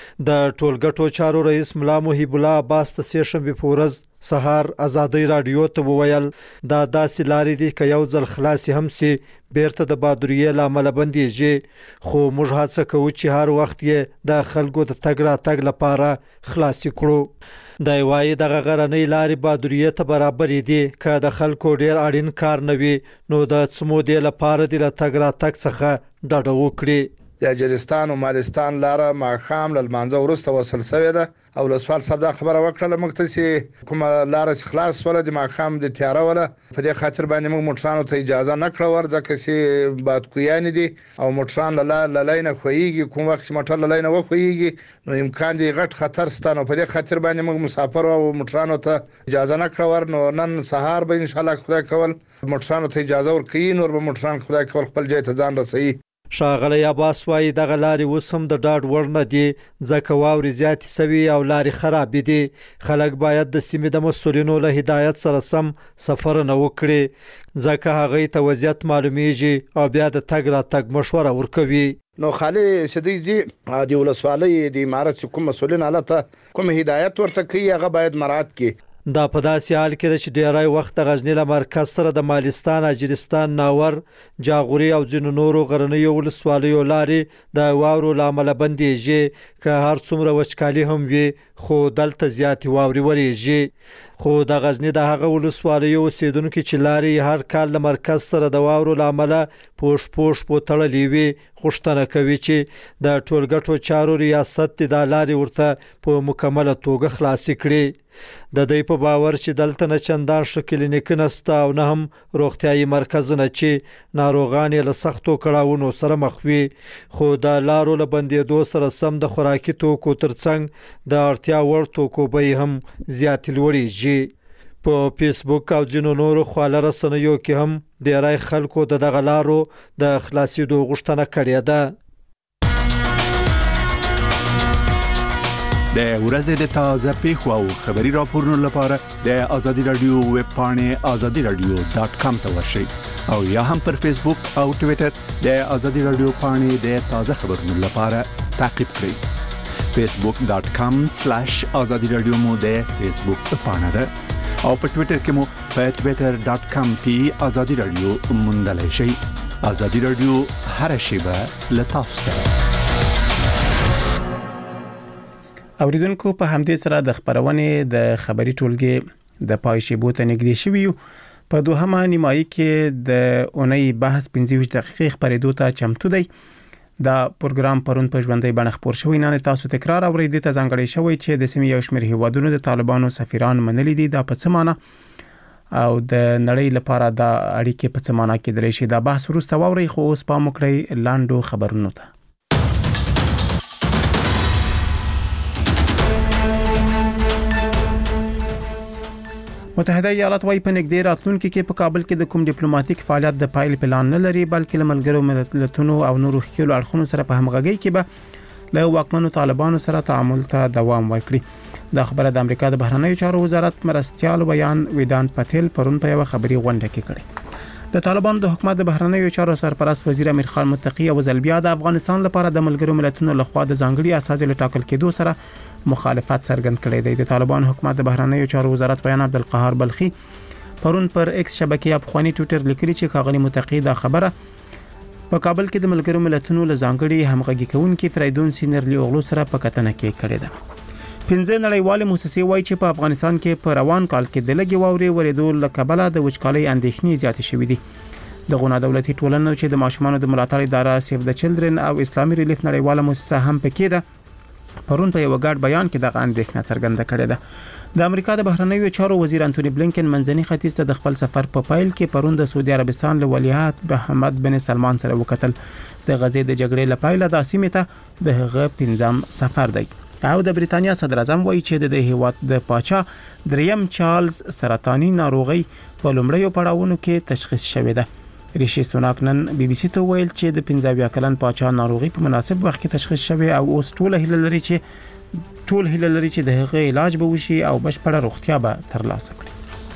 د ټولګټو چارو رئیس ملا محب الله عباس ته سیشنبه پورز سهار آزادۍ رادیو ته وویل دا داسې لارې دي چې یو ځل خلاصې هم سي بیرته د بادوریه لامل بنديږي خو موږ هڅه کوو چې هر وخت یې د خلکو د تګ راتګ لپاره خلاصې کړو. د وایي دغه غرنۍ لارې بادوریه ته برابر دي که د خلکو ډیر اړین کار نه وي نو د څمو دی لپاره د تګ راتګ څخه ډډه وکړي. د اجرستان او مالستان لاره ماخام لمانځه ورسته وصل شوې ده او لسوال صاحب دا خبره وکړه مکتب چې کومه لاره خلاص ولا د ماخام د تیاره ولا په دې خاطر باندې موږ موټرانو ته اجازه نه کړو ورځکه چې باد کویان دي او موټران لاله خوېږي کوم وخت موټر لاله وخېږي نو امکان دی غټ خطر ستانو په دې خاطر باندې موږ مسافر او موټرانو ته اجازه نه کړو. نو نن سهار به ان شاء الله خدای کول موټرانو ته اجازه ورکړي نو به موټران خدای کول خپل ځای ته ځان رسوي. شاغلی عباس وایي دغه لارې اوس هم د ډاډ وړ نه دي ځکه واورې زیاتې سوي او لارې خراب دي. خلک باید د سیمې د مسؤلینو له هدایت سره سم سفر نه وکړي ځکه هغه ته وضعیت معلومیږي او بیا د تګ راتګ مشوره ورکوي. نو خالي شديدي د ولسوالۍ د امارت کوم مسؤلین حالت کوم هدایت ورته کوي هغه باید مراعات کړي. دا په داسې حال کې چې ډیری وخت د غزنی له مرکز سره د مالستان، اجرستان، ناور، جاغوري او ځینو نورو غرنیو ولسوالیو لارې د واورو لامل بندېږي که هر څومره وچکالي هم وي خو دلته زیاتې واورې ورېږي. خو د غزنی د هغه ولسوالیو اوسیدونکو چې لارې هر کال له مرکز سره د واورو لامل پوش په تړلې وي غوښتنه کوي چې د ټولګټو چارو ریاست د لارې ورته په مکمله توګه خلاص کړي. د دې په باور چې دلته نه چندان شکل نه نسته او نه هم روغتيایي مرکزونه چې ناروغان له سختو کړهونو سره مخ وي خو د لارو له بندېدو سره سم د خوراکي توکو ترڅنګ د اړتیا وړ توکو به هم زیات لوړیږي. په فیسبوک او ځینو نورو خواله رسنیو کې هم ډیری خلکو د دغه لارو د خلاصېدو غوښتنه کړې ده. د ورځې د تازه پیښو او خبري راپورونو لپاره د ازادي رادیو ویب پاڼې azadiradio.com ته ورشئ او یا هم پر فیسبوک او ټوئیټر د ازادي رادیو پاڼې د تازه خبرونو لپاره تعقیب کړئ. facebook.com/azadiradio مو د فیسبوک پاڼه ده او په ټوئیټر کې مو په twitter.com/azadiradio موندلای شئ. ازادي رادیو هر شیبه له تاسو سره. اوریدونکو په همدې سره د خبرونې د خبري ټولګي د پای شیبو ته نږدې شوي یو. په دوهمه نیمایي کې د اونۍ بحث 25 دقیقې خبرېدو ته چمتو دی. دا پروګرام پرون په ژوندۍ بڼه خپور شوی. نه تاسو تکرار اورئ د ته ځانګړی شوی چې د سیمې یو شمېر هیوادونو د طالبانو سفیران منلي دي. دا په څه معنی او د نړۍ لپاره دا اړیکې په څه معنی کېدلی شي؟ دا بحث وروسته واورئ، خو اوس پام وکړئ لاندو خبرونو ته. متحده ایالات وايي په نږدې راتلونکي کې په کابل کې د کوم ډیپلوماټیک فعالیت د پایل پلان نه لري، بلکې له ملګرو ملتونو او نورو ښکېلو اړخونو سره په همغږۍ کې به له واکمنو طالبانو سره تعامل ته دوام ورکړي. دا خبره د امریکا د بهرنیو چارو وزارت مرستیال ویان ویدان پټیل پرون په یو خبري غونډه کې کړې. د طالبانو د حکومت د بهرنیو چارو سرپرست وزیر امیر خان متقی او ځل د افغانستان لپاره د ملګرو ملتونو لخوا د ځانګړي اساس له ټاکل کېدو سره مخالفت څرګند کړی دی. د طالبان حکومت د بهرنیو چارو وزارت بیان عبدالقهار بلخي پرون پر ایکس شبکې افغاني ټویټر لیکلي چې کاغلی متقی دا خبره په کابل کې د ملګرو ملتونو له ځانګړي همغږي کوونکي فریدون سینرلی اوغلو سره په کتنه کې کړې ده. 15 نړیوال موسسې وایي چې په افغانستان کې په روان کال کې د لګي واوري ورېدو له کبله د وچکالۍ اندېښنې زیاتې شوې دي. د غونا دولتي ټولنو چې د ماشومانو د ملاتړ اداره سیف د چلډرن او اسلامي ریلیف نړیواله موسسه هم پکې ده، پرون په یو ګډ بیان کې دغه اندېښنه څرګنده کړې ده. د امریکا د بهرنیو چارو وزیر انټونی بلینکن منځني ختیځ ته د خپل سفر په پایل کې پرون د سعودي عربستان له ولیعهد محمد بن سلمان سره وکتل. د غزې د جګړې لپاره د سیمې ته د هغه 5م سفر دی. او د بریتانیا صدر اعظم وایي چې د هیواد د پاچا دریم چارلز سرطاني ناروغي په لومړیو پړاوونو کې تشخیص شوې ده. ریشي سوناک نن بي بي سي ته ویل چې د 15 کلن پاچا ناروغي په مناسب وخت کې تشخیص شوه او اوس ټول هیله لري چې د هغه علاج به وشي او بشپړه روغتیا به ترلاسه کړي.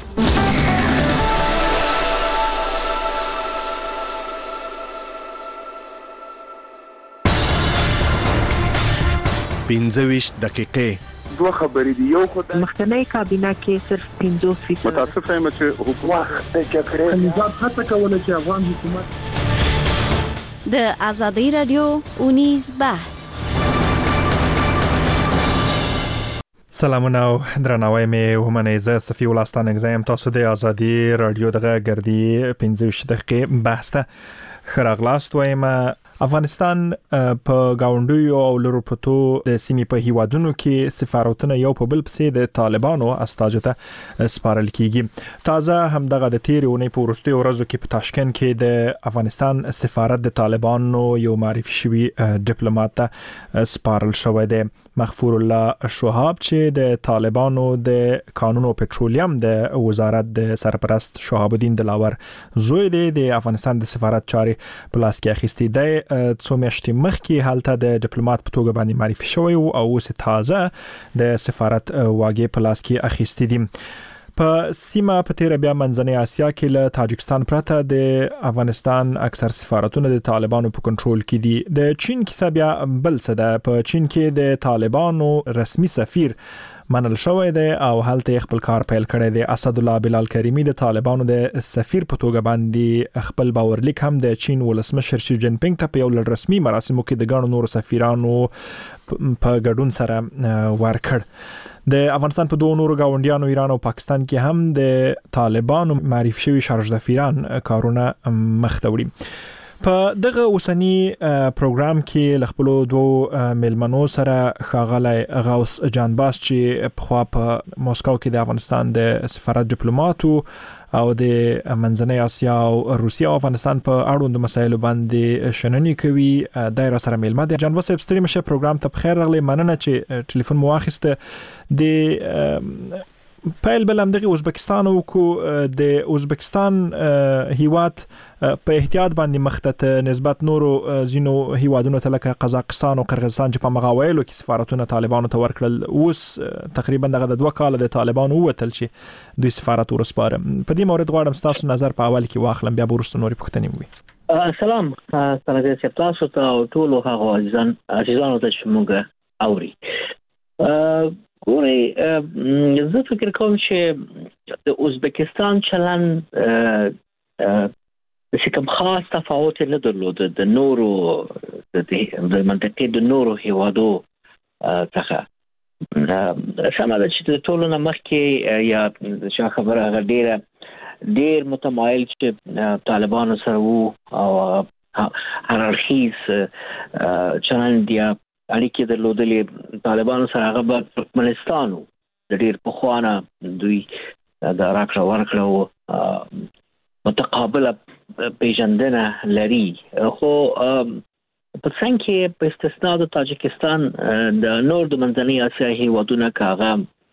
پنځه دقیقې دوه خبرې دي. یو خدای مخکنی کابینه کې صرف 50% متاسفه یم چې حکومت د جګړې نظام هڅه کوله چې افغان حکومت د ازادي رادیو اونیز بحث. سلامونه او درناوی مې ومنئ. زه صفي ولستان اگزایم تاسو د ازادي رادیو دغه ګردي 15 دقیقې بحث ته خراغلاست وایم. افغانستان په گاونډیو او لرو پروتو د سیمې په هیوادونو کې سفارتونه یو په بل پسې د طالبانو استازو ته سپارل کیږي. تازه هم دغه د تیر اونۍ په وروستیو ورځو کې په تاشکند کې د افغانستان سفارت د طالبانو یو معرفي شوی ډیپلوماټ ته سپارل شوی دی. مغفور الله شهاب چې د طالبانو د قانون او پټرولیم د وزارت د سرپرست شهاب الدین دلاور زوی دی، د افغانستان د سفارت چارې په لاس کې اخیستي دی. څو میاشتې مخکې هلته د ډیپلوماټ په توګه باندې معرفي شوی او اوس تازه د سفارت واګې په لاس کې اخیستي دي. په سیمه په تیر بیا منځنۍ اسیا کې له تاجکستان پرته د افغانستان اکثر سفارتونه د طالبانو په کنټرول کې دي. د چین کیسه بیا بل څه ده. په چین کې د طالبانو رسمي سفیر منل شوی دی او هلته خپل کار پیل کړی دی. اسد الله بلال کریمی د طالبانو د سفیر په توګه باندې خپل باورلیک هم د چین ولسمشر شي جین پینګ ته په یو رسمي مراسمو کې د ګڼو نورو سفیرانو په ګډون سره ورکړ. د افغانستان په دوه نورو گاونډیانو ایران او پاکستان کې هم د طالبانو معرفي شوی شارژدفیران کارونه مخ ته وړي. په دغه اوسنی پروګرام کې ل خپل دوه ملمنو سره ښاغلی غوث جانباس چې په خوا په مسکو کې د افغانستان د سفارت ډیپلوماټ او د منځنۍ اسیا او روسیا او افغانستان په اړوند مسایلو باندې شننې کوي. دایره سره ملمه د جانباس ابستریم شه پروګرام ته بخیر راغلی. مننه چې ټلیفون مو واخیسته. د پیل بلم دغه ازبکستان او کو د ازبکستان هیواد په احتیاط باندې مخته نسبت نورو زینو هیوادونو ته لکه قزاقستان او قرغیزستان چې په مغاویلو کې سفارتونه طالبانو ته ورکړل. اوس تقریبا دغه د 2 کال د طالبانو وتل چې دوی سفارت ورسپاره. په دې مورد غواړم تاسو نظر په اول کې واخلم بیا ورسته نورې پوښتنې وي. سلام ستاسو ته تاسو ته او ټول هغه عزیزانو ته چې موږ اوري. ګوري زه فکر کوم چې د ازبکستان چلن چې کوم خاص تفاوت نه درلود د نورو د منطقې د نورو هیوادو څخه. سمه ده چې ټولو نه مخکې یا چې خبره ډېر متمایل چې طالبانو سره وو او هرارخیز چلند یا اړیکې درلودلې طالبانو سره هغه په ترکمنستان د ډېر پخوانه دوی د راکړه ورکړه متقابله پیژندنه لري خو په څنګه کې په استثنا د تاجکستان د نور د منځنۍ اسیا هیوادونو کاغه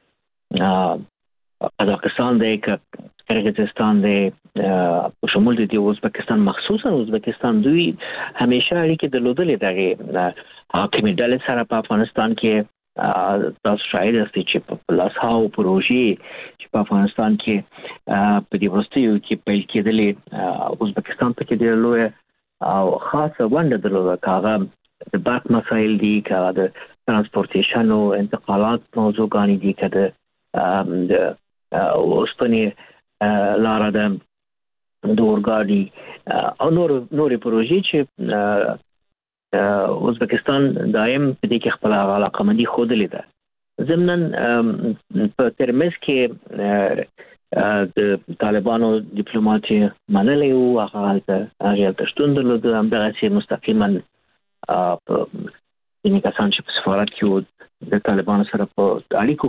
قزاقستان دی کرغیزستان دی په شمول د ازبکستان مخصوصا ازبکستان دوی همیشه اړیکې درلودلې دغه حاکمي ډلې سره په افغانستان کې تاسو شاید استئ چې په لاسهاو پروژې چې په افغانستان کې په دې وروستیو کې پیل کېدلې ازبکستان په کې ډېر لوی او خاصه ونده درلوده کاغه د برق مسائل دي کاغه د ترانسپورتیشن او انتقالات موضوعګانی دي کده د اوسپنې لاره د اورګاډي او نور پروژې چې ازبکستان دایم په دې کې خپل علاقمندي خوده ده ضمن په ترمز کې د طالبانو ډیپلوماټي منلې او هغه تشتون درلود همدغه چې مستقیما په دې کسان چې په سفارت کې د طالبانو سره په اړیکو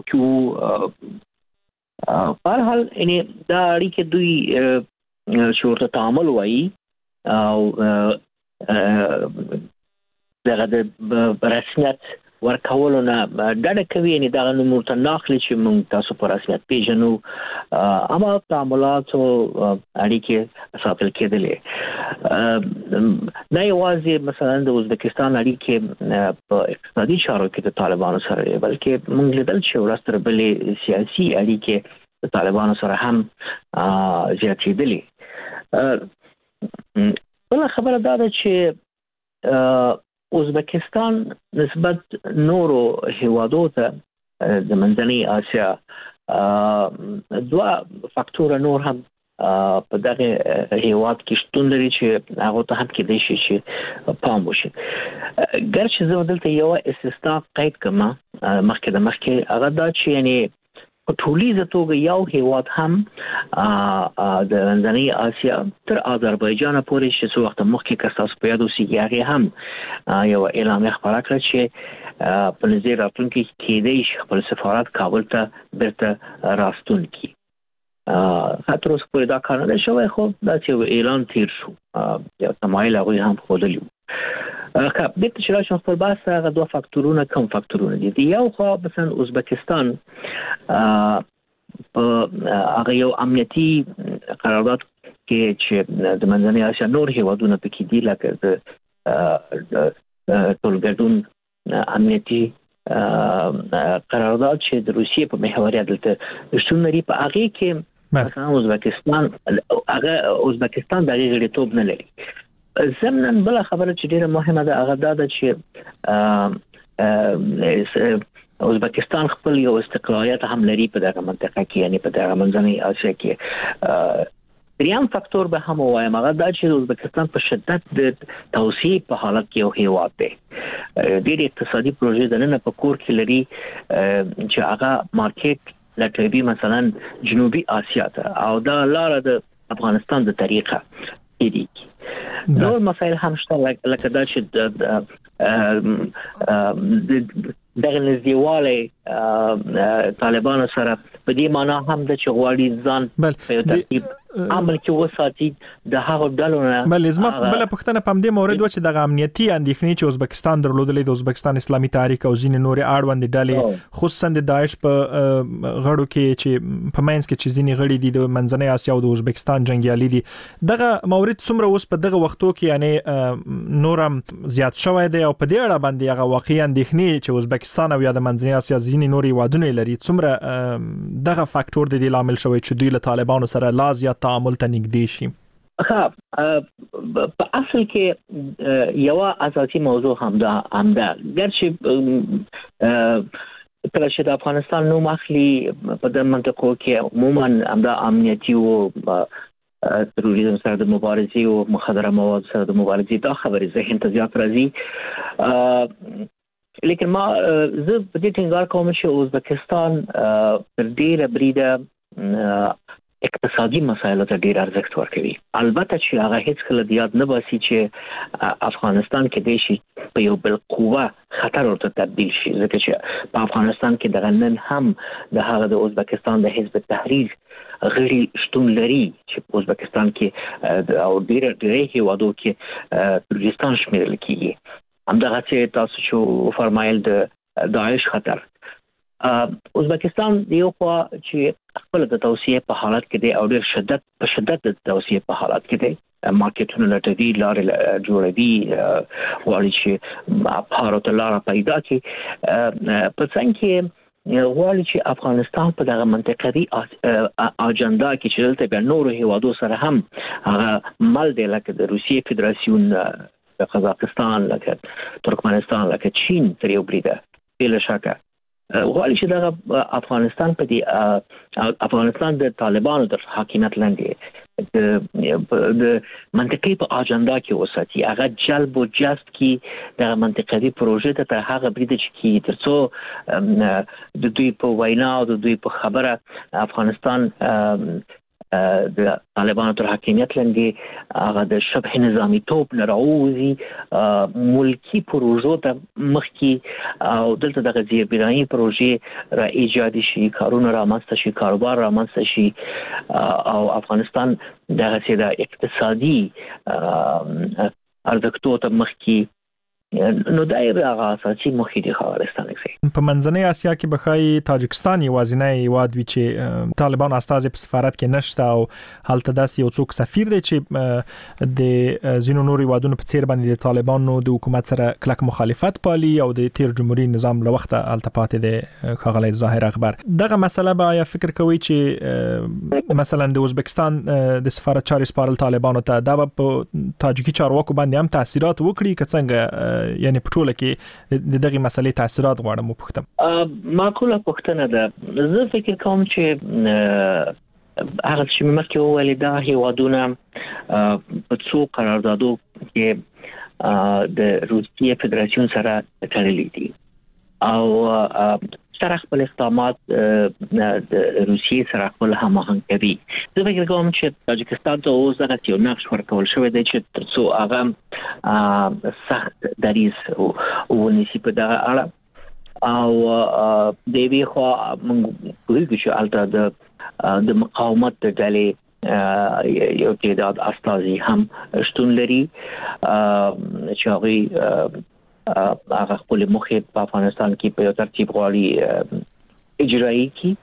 کې په هر حال یعنی دا اړیکې دوی شورت تعامل وایي او دغه د رسمیت ورکولو نه ډډه کوي یعنی دا نو مرته ناخلي چې موږ تاسو په رسمیت پیژنو اما تعاملات او اړیکې ساتل کېدلې دا یوازې مثلا د ازبکستان اړیکې په اقتصادي چارو کې د طالبانو سره بلکې موږ لیدل چې ورستر بلې سیاسي اړیکې د طالبانو سره هم زیاتېدلې بل خبره دا ده چې ازبکستان نسبت نورو هیوادو ته د منځنۍ اسیا دوه فاکتور نور هم په دغه هیواد کې شتون لري چې هغه ته هم کېدای شي چې پام وشي ګرچې زه دلته یو استثناء قید کوم مخکې هغه دا چې یعنی په ټولیزه توګه یو هیواد هم د منځنۍ اسیا تر آذربایجان پورې چې څو وخت مخکې کساس په یادو سیږي هغه هم یو اعلان خبره کړ چې په نظر راتلونکي کېدای شي خپل سفارت کابل ته بیرته راستون کی خاطر اوس پورې دا کار نه شوی خو دا چې اعلان تیر شو یو تمایل هغه هم خوده د تشریح خپل بحث هغه دوه فاکتورونه کوم فاکتورونه دي یو خو مثلا ازبکستان هغه یو امنیتي قرارداد کې چې د منځنۍ اسیا نور هیوادونه پکې دي لکه د ټولګډون امنیتي قرارداد چې د روسیې په محوري دلته شتون لري په هغه کې مثلا ازبکستان دغه غړیتوب نه لري ضمن بل خبره چې ډیره مهمه ده هغه دا چې ازبکستان خپل یو استقلالیت هم لري په دغه منطقه کې یعنی په دغه منځنۍ اسیا کې دریم فاکتور به هم وایم هغه دا چې ازبکستان په شدت د توسعه په حالت کې یو هیواد دی ډېر اقتصادي پروژې د نن په کور کې لري چې هغه مارکیټ لټوي مثلا جنوبي اسیا ته او دا لاره د افغانستان د طریقه دی نور مسائل هم شته لکه دا چې دغه نزدېواله طالبانو سره په دې معنی هم د چغواړي ځان په ترتیب عمل کې وساتي د هغه ډلو نه بل زما بل پښتنه پم دې مورید و چې د امنیتي اندېښنې چې ازبکستان درلودلې د ازبکستان اسلامي تحریک او ځینې نور اړوند ډلې خصوصا د داعش په غړو کې چې په مینس کې چې ځینې غړي دي د منځنۍ اسیا او د ازبکستان جنگیالي دي دغه مورید څومره اوس په دغه وختو کې یعنی نورم زیات شوی دی او په دې اړه باندې هغه واقعي اندېښنې چې ازبکستان او یا د منځنۍ اسیا ځینې نور هیوادونه لري څومره دغه فاکتور دی لامل شوی چې دوی له طالبانو سره لا زیات تعامل ته نږدې شي په اصل کې یو اساسي موضوع همدا ګرچې کله چې د افغانستان نوم اخلي په د منطقو کې عموما همدا امنیتي او تروریزم سره د مبارزې او مخدره مواد سره د مبارزې دا خبرې ذهن ته زیات راځي لیکن ما زه په دې ټینګار کوم چې ازبکستان تر ډیره بریده اقتصادي مسایلو ته ډیر ارزښت ورکوي. البته چې هغه هیڅ کله یاد نه باسي چې افغانستان کې د شي په یو بل قوه خطر ورته تبدیل شي، ځکه چې په افغانستان کې د نن هم د هغه د ازبکستان د حزب تحریر غړي شتون لري چې په ازبکستان کې او ډیره هیوادو کې ترکستان شمیرل کیږي. همدغه چې تاسو چې فرمایل د داعش خطر ازبکستان یو خوا چې خپل د توسعه په حالت کې دی او ډېر شدت د توسعه په حالت کې دی، مارکیټونه لټوي، لارې جوړوي، غواړي چې بهارات لاره پیدا کړي. په څنګ کې غواړي چې افغانستان په دغه منطقوي اجنډا کې چې دلته به نورو هیوادو سره هم هغه مل دی، لکه د روسیې فدراسیون، قزاقستان، لکه ترکمنستان، لکه چین تر یو بریده بلا شکه غواړي چې دغه افغانستان په دې افغانستان د طالبانو د حاکمیت لاندې د منطقي په اجنډا کې وساتي، هغه جلب او جذب کې د منطقوي پروژې ته تر هغه بریده چې ترڅو د دوی په وینا او د دوی په خبره افغانستان د طالبانو تر حاکمیت لاندې هغه د شبه نظامی توپ نه راوځي، ملکی پروژو ته مخکې او دلته د زیربنایي پروژې را ایجادي شي، کارونه رامنځته شي، کاروبار رامنځته شي او افغانستان دغه د اقتصادي ارزښتونو ته مخکې نو دایر هغه اساسي مخې دی افغانستان کې. په منځنۍ اسیا کې بخای تاجکستان یوازینی هیواد وی چې طالبان استازي په سفارت کې نشته او هلته داسې یو څوک سفیر دی چې د زینو نور هیوادونو په څیر باندې د طالبانو د حکومت سره کلک مخالفت پالي او د تیر جمهوریت نظام له وخته هلته پاتې دی. خغلی ظاهر اخبار دغه مسله به آیا فکر کوي چې مثلا د ازبکستان د سفارت چارې سپارل طالبانو ته دا په تاجیکي چارواکو باندې هم تاثیرات وکړي که څنګه یعنی په ټوله کې دغه مسلې تاثیرات غواړم وپوښتم؟ معقوله پوښتنه ده. زه فکر کوم چې هغه چې مخکې وویل دا هیوادونه په څو قراردادو کې د روسیې فدراسیون سره تړلي دي او سره خپل اقدامات د روسیې سره خپل هماهنګ کوي. زه فکر کوم چې تاجکستان ته اوس دغه یو نقش ورکول شوی دی چې ترڅو هغه سخت دریځ ونیسي په دغه اړه او د وی خو موږ کولی چې البته د مقاومت د ډلې یو تعداد استازي هم شتون لري چې هغه هغه خپل مخې په افغانستان کې په ترتیب غواړي اجرایی کی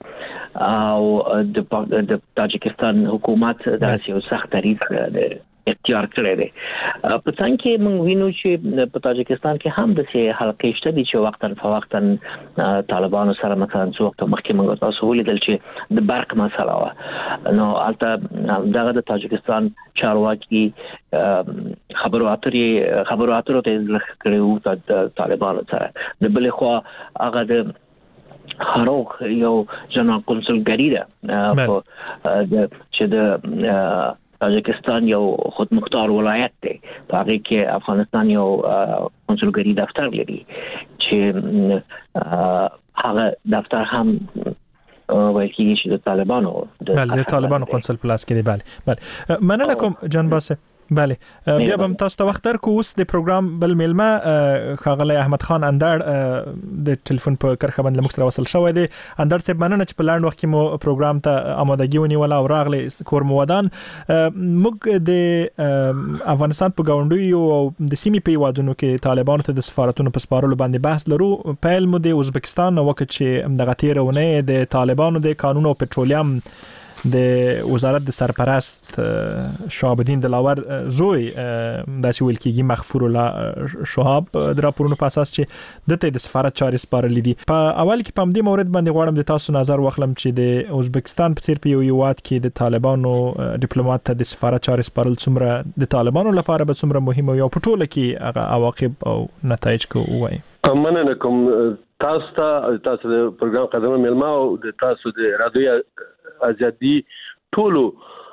او د تاجکستان حکومت د یو سخت دریځ اختیار کړی دی. په څنګه کې موږ وینو چې په تاجکستان کې هم د سي حلقې شته دي چې وختن فوقتن طالبانو سره مثلا څو وخت مخکې موږ تاسو ولیدل چې د برق مسله و نو البته دغه د تاجکستان چارواکي خبرو اترو ته لکړو د طالبانو سره. د بل خو هغه د خروخ یو جنرال کنسولګری ده چې د تاجکستان یو خودمختار ولایت دی، په هغه کې افغانستان یو کنسولګری دفتر لري چې هغه دفتر هم وایي چې د طالبانو قونسل پلاس کې دی. بله مننه کوم جان باسه. بله بیا به تاسو ته وخت درکو. اوس د پروګرام بل میلمه خاغلی احمد خان اندړ د ټلیفون په کرخه باندې موږ سره وصل شوی دی. اندړ صاحب مننه چې په لاند وخت کې مو پروګرام ته آمادګي ونیول او راغلی کور مو ودان. موږ د افغانستان په گاونډیو او د سیمې په هیوادونو کې طالبانو ته د سفارتونو په سپارلو باندې بحث لرو. پیل مو د ازبکستان وخت چې دغه تیرونه د طالبانو د قانون او پټرولیم د وزارت د سرپرست شهاب الدین دلاور زوی داسې ویل کېږي مغفور الله شهاب د راپورونو په اساس چې دته د سفارت چارې سپارلې دي. په اول کې په دې مورد باندې غواړم د تاسو نظر واخلم چې د ازبکستان په څیر په یو هیواد کې د طالبانو ډیپلوماټ ته د سفارت چارې سپارل څومره د طالبانو لپاره به څومره مهمه او په ټوله کې هغه عواقب او نتایج کوي. مننه کوم تاسو ته تاسو د پروګرام قدمه ملما او د تاسو د رادیو ازادي ټولو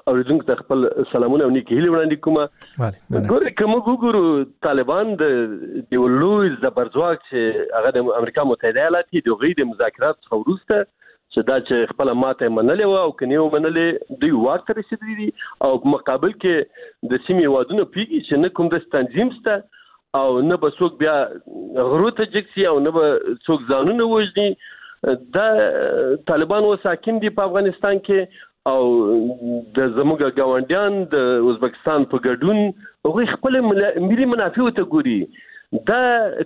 اوریدونکو ته خپل سلامونه او نیک هیلې وړاندې کوم. ګورې که موږ وګورو طالبان د یو لوی زبرځواک چې هغه د امریکا متحده ایالات د هغوی د مذاکرات څخه وروسته چې دا چې خپله ماته منلې وه او که نه یې ومنلې دوی واک ته رسېدلي دي او په مقابل کې د سیمې هېوادونه پوهېږي چې نه کوم داسې تنظیم شته او نه به څوک بیا غرو ته جګ سي او نه به څوک ځانونه وژني. دا طالبان اوس حاکم دي په افغانستان کې او د زموږ ګاونډیان د ازبکستان په ګډون هغوی خپل ملي منافعو ته ګوري. دا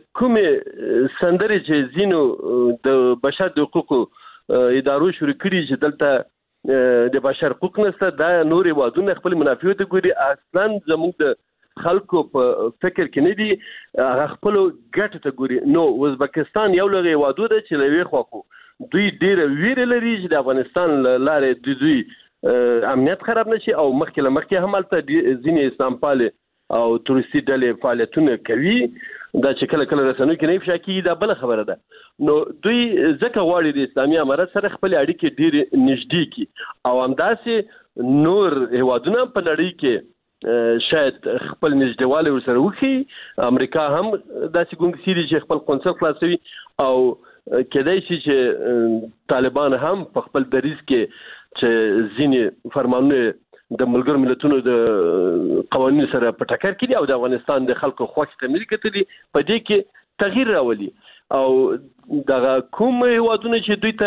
کومې سندرې چې ځینو د بشر د حقوقو ادارو شروع کړي چې دلته د بشر حقوق نشته، دا نور هېوادونه خپل منافعو ته ګوري. اصلا زموږ د خلکو په فکر کې نه دي، هغه خپلو ګټو ته ګوري. نو ازبکستان یو له هېوادو ده چې له یوې خوا خو دوی ډېره ویره لري چې د افغانستان له لارې د دوی امنیت خراب نشي او مخکې له مخکې هم هلته ځینې اسلام پالې او تورستي ډلې فعالیتونه کوي. دا چې کله کله رسنیو کې نه افشا کېږي دا بله خبره ده. نو دوی ځکه غواړي د اسلامي امارت سره خپلې اړیکې ډېرې نږدې کړي او همداسې نور هېوادونه په نړۍ کې شاید خپل نږدېوالی ورسره وښيي. امریکا هم داسې ګونګسي دي چې خپل قونسل خلاصوي او کېدای شي چې طالبان هم په خپل دریځ کې چې ځینې فرمانونه د ملګرو ملتونو د قوانینو سره په ټکر کې دي او د افغانستان د خلکو خوښې ته نه دي کتلي، په دې کې تغییر راولي. او دغه کوم هېوادونه چې دوی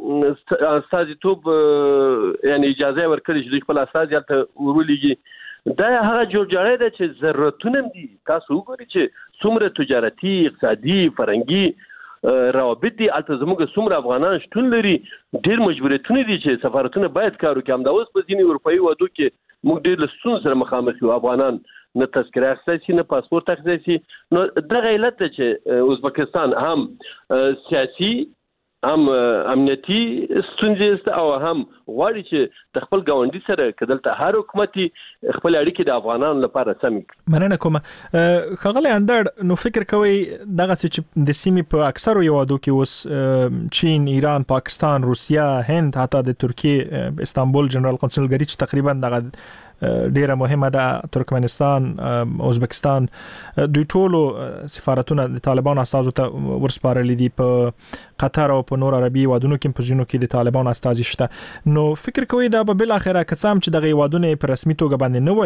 ته استازیتوب یعنې اجازه یې ورکړې چې دوی خپل استازي هلته ورولېږي، دا هغه جوړجاړی ده چې ضرورتونه هم دي. تاسو وګورئ چې څومره تجارتي، اقتصادي، فرهنګي روابط دي. هلته زموږ څومره افغانان شتون لري، ډېر مجبوریتونه دي چې سفارتونه باید کار وکړي. همدا اوس په ځینې اروپایي هېوادو کې موږ ډېر له ستونزو سره مخامخ یو. افغانان نه تذکره اخیستی شي نه پاسپورت اخیستی شي. نو دغه علت ده چې ازبکستان هم سیاسي هم امنیتي ستونزې او هم غواړي چې د خپل ګاونډي سره که دلته هر حکومتي خپل اړیکې د افغانانو لپاره سمې کړي. مننه کوم. ښاغلی اندړ، نو فکر کوئ دغسې چې د سیمې په اکثرو هېوادو کې اوس چین، ایران، پاکستان، روسیه، هند، حتی د ترکیې استانبول جنرال قونسلګري چې تقریبا دغه ډیره مهمه ده، ترکمنستان، ازبکستان، دوی ټولو سفارتونه د طالبانو استازو ته ورسپارلي دي. په قطر او په نور عربي هېوادونو کې په ځینو کې د طالبانو استازي شته. نو فکر کوئ دا به بالاخره که څه هم چې دغه هېوادونه په رسمي توګه باندې نه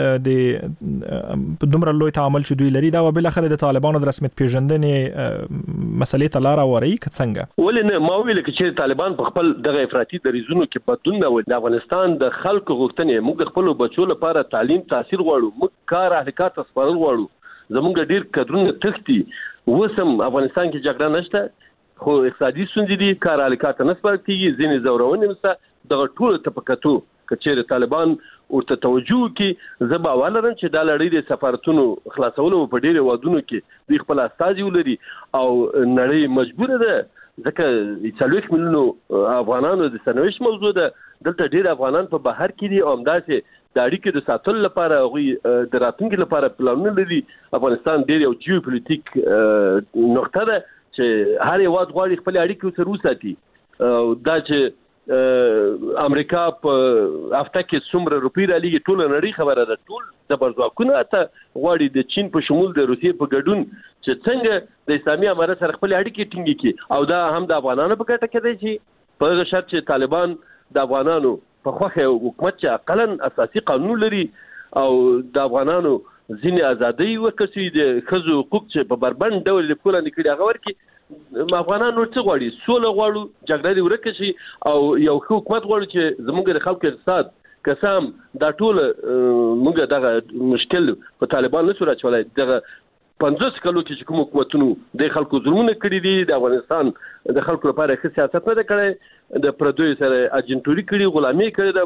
وایي د دومره لوی تعامل چې دوی لري، دا به بالاخره د طالبانو د رسمیت پیژندنې مسلې ته لاره وروي که څنګه؟ ولې نه؟ ما ویل چې طالبان په خپل دغه افراطي دریځونو کې بدلون راولي. د افغانستان د خلکو غوښتنې موږ د خپلو بچو لپاره تعلیم تحصیل غواړو، موږ کار اهلکار ته سپارل غواړو. زموږ ډېر کدرونه تښتي. اوس هم افغانستان کې جګړه نشته خو اقتصادي ستونزې دي، کار اهلکار ته نه سپارل کېږي، ځینې ځورونې نشته. دغه ټولو ته په کتو که چېرې طالبان ورته توجه وکړي، زه باور لرم چې دا لړۍ د سفارتونو خلاصولو په ډېرو هېوادونو کې دوی خپل استازي ولري او نړۍ مجبوره ده، ځکه 40 میلیونو افغانانو د سرنوشت موضوع ده. دلته ډېر افغانان په بهر کې دي او همداسې د اړیکې د ساتلو لپاره هغوی د راتلونکي لپاره پلانونه لري. افغانستان ډېر یو جیوپولیټیک نقطه ده چې هر هېواد غواړي خپلې اړیکې ورسره وساتي. دا چې امریکا په هفته کې څومره روپۍ رالېږي ټوله نړۍ خبره ده. ټول زبرځواکونه حتی غواړي د چین په شمول د روسیې په ګډون چې څنګه د اسلامي امارت سره خپلې اړیکې ټینګې کړي او دا هم د افغانانو په ګټه کېدای شي په هغه شرط چې طالبان د افغانانو په خوښه یو حکومت چې اقلا اساسي قانون لري او د افغانانو ځینې ازادۍ ورکړي، د ښځو حقوق چې په بربند ډول یې پښو لاندې کړي هغه ورکړي. افغانان نور څه غواړي؟ سوله غواړو، جګړه دې ورکه شي او یو ښه حکومت غواړو چې زموږ د خلکو اقتصاد که څه هم دا ټول موږ دغه مشکل په طالبان نه شو راچولی. دغه 50 کلو کې چې کوم حکومتونو د خلکو ظلمونه کړي دي، د افغانستان د خلکو لپاره ښه سیاست نه دی کړی، د پردیو سره اجنټوري کړي، غلامي کړې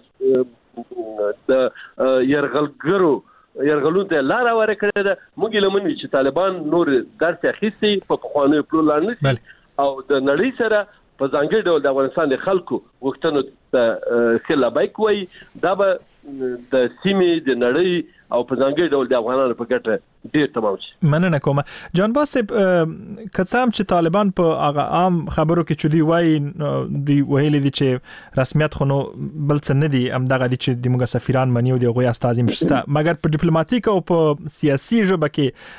ده، د یرغلونو ته لاره وره کړې ده. موږ یې لمنو چې طالبان نور درس اخیستی په پخوانیو پلو لاړ نه شي او د نړۍ سره په ځانګړي ډول د افغانستان د خلکو غوښتنو ته ښه لبیک وایي. دا به د سیمې د نړۍ او په ځانګړي ډول د افغانانو په ګټه ډیر تمام شي. مننه کوم جان باسب کڅام چې طالبان په هغه عام خبرو کې چودي وای دی ویل دي چې رسمیت خو نو بل څه نه دي هم دغه دي چې د موږ سفیران منی او د غوي استاد مشته مګر په ډیپلوماټیک او په سیاسي ژبه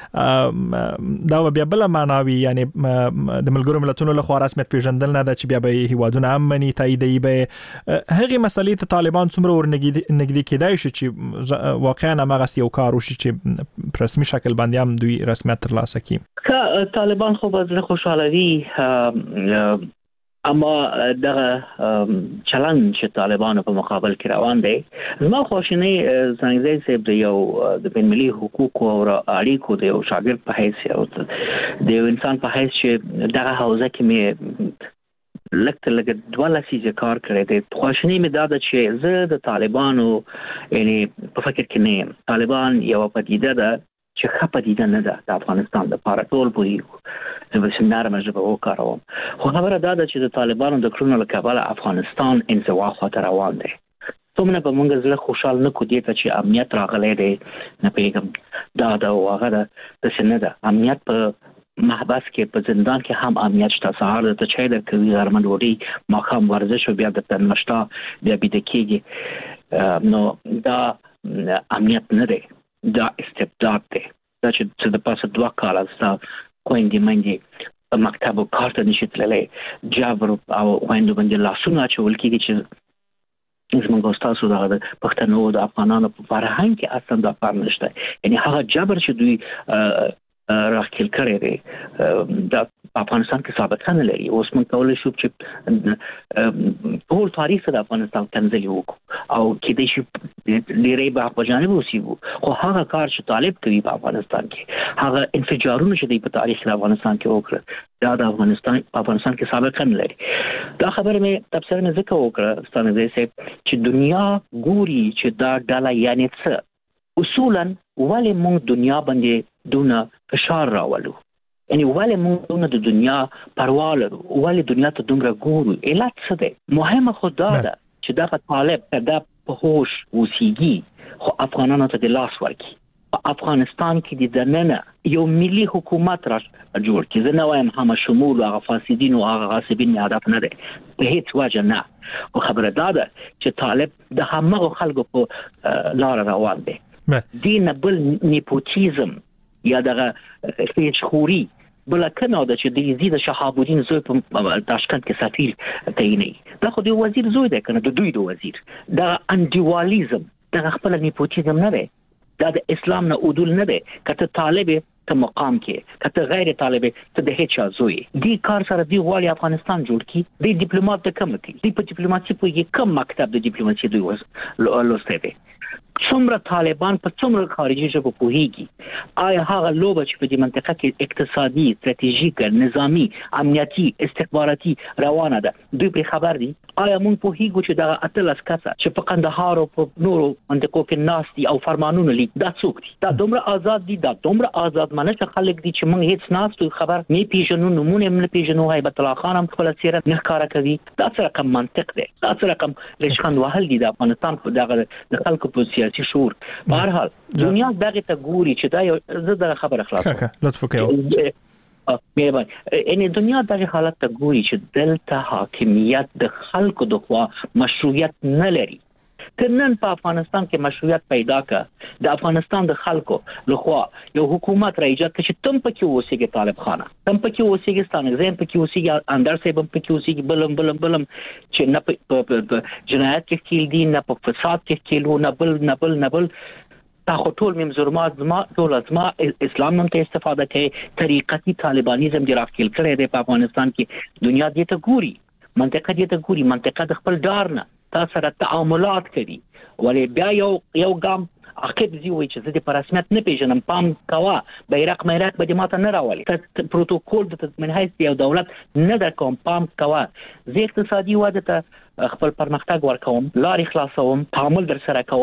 کې دا بیا بل معناوي یعنی د ملګرو ملتونو له خوا رسمیت پیژندل نه ده چې بیا به هیوادونه هم منی تاییدي به هغه مسلې ته طالبان څومره ورنګدي کېدای شي چې واقعا هغه یو کار وشي چې رسمي شکل باندې هم دوی رسمیت ترلاسه کړي. طالبان خو به خوشاله دي اما دغه چلند چې طالبانو په مقابل کې روان دي زما خواشینی زنګزی صاحب د یو د بین ملي حقوق او اړیکو د یو شاګرد په حیث او د یو انسان په حیث چې دغه حوزه کې مې لکه 2 لسیزه کار کړی دی. خواشینی مې دا ده چې زه د طالبانو یعنی په فکر کې نه یم. طالبان یو پدیده ده چې ښه پدیده نه ده د افغانستان لپاره ټول پوهیږو. زه به نرمه ژبه وکاروم خو خبره دا ده چې د طالبانو د کړنو له کبله افغانستان انزوا خواته روان دی. څومره به موږ زړه خوشحال نه کړو دې ته چې امنیت راغلی دی نه پوهېږم دا ده او هغه ده داسې نه ده. امنیت په محبس کې په زندان کې هم امنیت شته. سهار د چای درکوي غرمه ډوډۍ ماښام ورزش او بیا د نشته بیا بیده کېږي. نو دا امنیت نه دی دا استبداد دی. دا چې د پاسه 2 کاله ستا خویندې میندې په مکتب او کار ته نشي تللی جبر او خویندو باندې لاسونه اچول کېږي چې زموږ ستاسو د پښتنو د افغانانو په فرهنګ کې اصلا دا کار نشته. یعنی هغه جبر چې دوی راخیل کړی دی د افغانستان کې سابقه نه لري. اوس موږ کولای شو چې ټول تاریخ د افغانستان کنځلې وکړو او کېدای شي ډېرې به په جانب وسیږو خو هغه کار چې طالب کوي په افغانستان کې هغه انفجارونه چې په تاریخ د افغانستان کې وکړه دا د افغانستان کې سابقه نه لري. دا خبره مې تفسیر مې ځکه وکړه ستانه زه چې دنیا ګوري چې دا ډله یعنی څه اصولا ولې موږ دنیا باندې دونه فشار راولو یعنی ولې موږ دونه د دنیا پروا لرو ولې دنیا ته دومره ګورو علت څه دی. مهمه خو دا ده چې دا طالب دا په هوش وسیږي خو افغانانو ته د لاس ورکړي. په افغانستان کې د دننه یو ملي حکومت را جوړ کړي. زه نه وایم هم شمول هغه فاسدین او هغه غاصبین هدف نه دی په هیڅ وجه نه. خو خبره دا ده چې طالب د همغه خلکو په لار روان دی. دین بل نیپوتیزم یا دغه فیشخوري بل کنه دا چې د یزید شهاب الدین زوی په تاشکند کې سفیر تعیني دا خو د وزیر زوی دی کنه د دوی د وزیر دا انډیوالیزم دا خپل نیپوتیزم نه دی. دا د اسلام نه عدول نه دی. کته طالب ته مقام کې کته غیر طالب ته د هیڅ زوی دی کار سره دی غواړي افغانستان جوړ کی. دی ډیپلوماټ ته کم کی دی په ډیپلوماسي په یو کم مکتب د ډیپلوماسي دوی لوسته دی. څومره طالبان په څومره خارجي ژبه پوهیږي آیا هغه لوبه چې په دې منطقه کې اقتصادي استراتیژیک نظامی امنیتي استخباراتي روانه ده دوی په خبر دي. آیا موږ پوهیږو چې دا اتلس کسه چې په قندهار او په نورو منطقو کې ناس دي او فرمانونه لیک دا څوک دي دا دومره آزاد دي دا دومره آزاد منه خلک دي چې موږ هیڅ ناس تو خبر نه پیژنو نمونه نه پیژنو هیبت الله خان هم خپل سیرت نه ښکارا کوي. دا څه رقم منطق دی دا څه رقم لشخند وهل دي د افغانستان په دغه خلکو په سیاسي شعور. بهرحال دنیا دغه ته ګوري چې دا زه د خبره خلاص لطف وکړئ. مهرباني ان دنیا دغه حالت ته ګوري چې دلته حاکمیت د خلکو د خوا مشروعیت نه لري. کنن په افغانستان کې مشروعیت پیدا کړ د افغانستان د خلکو لخوا یو حکومت را ایجاد کړ چې تم پکې اوسېږي طالب خانه تم پکې اوسېږي ستانګزم پکې اوسېږي اندر صاحب پکې اوسېږي بلم چې نه په جنایت کې کېل دي نه په فساد کې کېلو نه بل تا خو ټول مم ظلمات زما ټول ازما اسلام نن ته استفاده کوي طریقتي طالبانیزم دی راخیل کړي دی په افغانستان کې. دنیا دې ته ګوري منطقه دې ته ګوري منطقه د خپل ډار نه تاسو سره تعاملات کوي ولې بیا یو ګام عقب زی وای چې د رسمیت نه پیژنم پام کوا بیرق مېرق به ماته نه راولي پروتوکول د منحیث یو دولت نه د کوم پام کوا زه اقتصادي واده ته خپل پرمختګ ورکوم لارې خلاصوم تعامل در سره کوم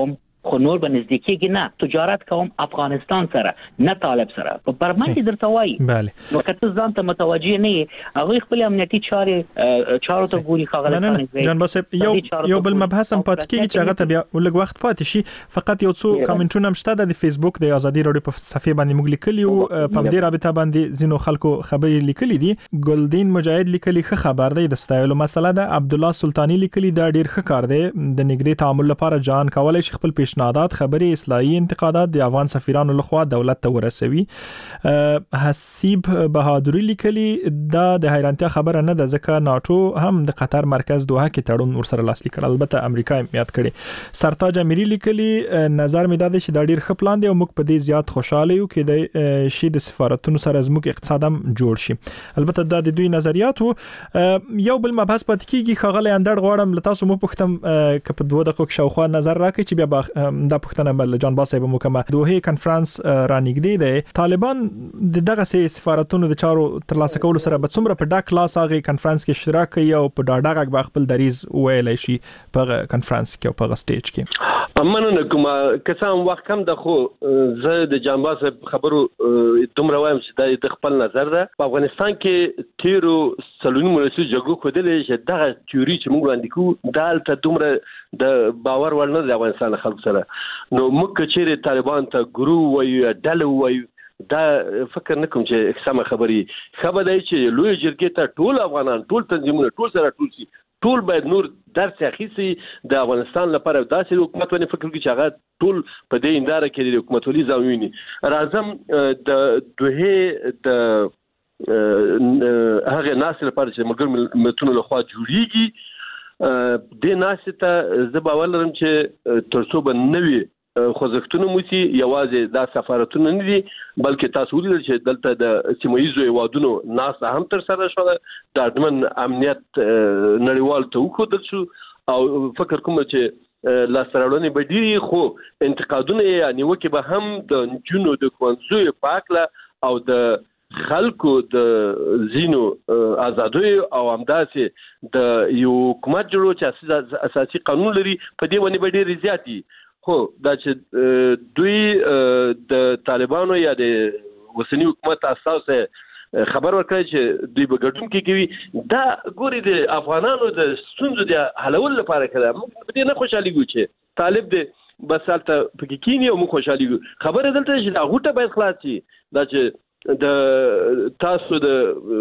خو نور به نزدیکی کې نه تجارت کوم افغانستان سره نه طالب سره په برمن کې درته وایي نو کته ځان ته متوجه نه هغه خپل امنیتي چارو ته ګوري خاغله جان بس یو بل مبحث هم پات کیږي چې هغه ته بیا ولګ وخت پاتې شي فقط یو څو کمنټونه مشته د فیسبوک د ازادي رادیو په صفحه باندې موږ لیکلی او په دې رابطه باندې زینو خلکو خبرې لیکلي دي ګلدین مجاهد لیکلي خبر دی د ستایلو مسله ده عبد الله سلطانی لیکلي دا ډیر ښه کار دی د نګدي تعامل لپاره جان کولای شي خپل پیشنهادات خبري اصلاحي انتقادات د افغان سفیرانو لخوا دولت ته ورسوي حسیب بهادری لیکلي دا د حیرانتیا خبره نه ده ځکه ناتو هم د قطر مرکز دوحه کې تړون ورسره لاسلیک کړ البته امریکا یاد کړي سرتاج امیری لیکلي نظر مې دا چې دا ډیر ښه پلان دی او موږ په دې زیات خوشاله یو کې د شي د سفارتونو سره زموږ اقتصاد هم جوړ شي البته دا د دوی نظریات یو بل مبحث پات کیږي خغله اندړ غواړم لتاسو مو پختم ک په 2 دقیقو شاوخوا نظر راکړي چې بیا دا پښتنه بل جان باسي به مکمه دوه کانفرنس رانګدي دی طالبان دغه سفارتونو د چارو ترلاسه کول سره به څومره په ډاک کلاس هغه کانفرنس کې اشتراک کوي او په ډاډه غږ خپل دریز ویلای شي په کانفرنس کې او په سټیج کې مننه کوم کسان وخت کم د خو زه د جان باسي خبرو دومره وایم چې د خپل نظر ده په افغانستان کې تیرو سلونی مولسي جګړو کودلې چې دغه تیوري چې موږ وړاندې کوو دالته دومره د باور ورنه د افغانستان خلکو سره نو موږ چې طالبان ته ګرو وایو ډله وایو دا فکر نکوم چې سمه خبري دی چې لوی جرګې ته ټول افغانان ټول تنظیمونه ټول سره ټول سي ټول باید نور درس اخیسي د افغانستان لپاره داسې حکومت ونی فکر کوي چې هغه ټول په دې انداره کې د حکومتولي ځاویني راځم د دوه د هغه ناس لپاره چې ملګر ملتونو لخوا جوړیږي د ناس ته زباول لرم چې ترڅو به نوي خوځښتونه موسی یوازې د سفارتونو نه دي بلکې تاسو ولر چې دلته د سیمایي وادونو ناس هم تر سره شو د اډمن امنیت نړیوال ته وکړل شو او فکر کوم چې لاسرالونی به ډیری خو انتقادونه یعنی وکي به هم د جنو د کوانزوی پاکله او د خلکو د زینو آزادوی او همداسې د یو حکومت جوړو چې اساسي قانون لري په دې باندې به ډیر زیاتی خو دا چې دوی د طالبانو یا د وسنی حکومت اساسه خبر ورکړي چې دوی به ګډون کوي دا ګوري د افغانانو د ستونزو د حلول لپاره کړه موږ په دې نه خوشالي ګو چې طالب دې بس حالت پکې کینی او موږ خوشالي ګو خبره دلته چې دا غوټه باید خلاص شي دا چې د تاسو د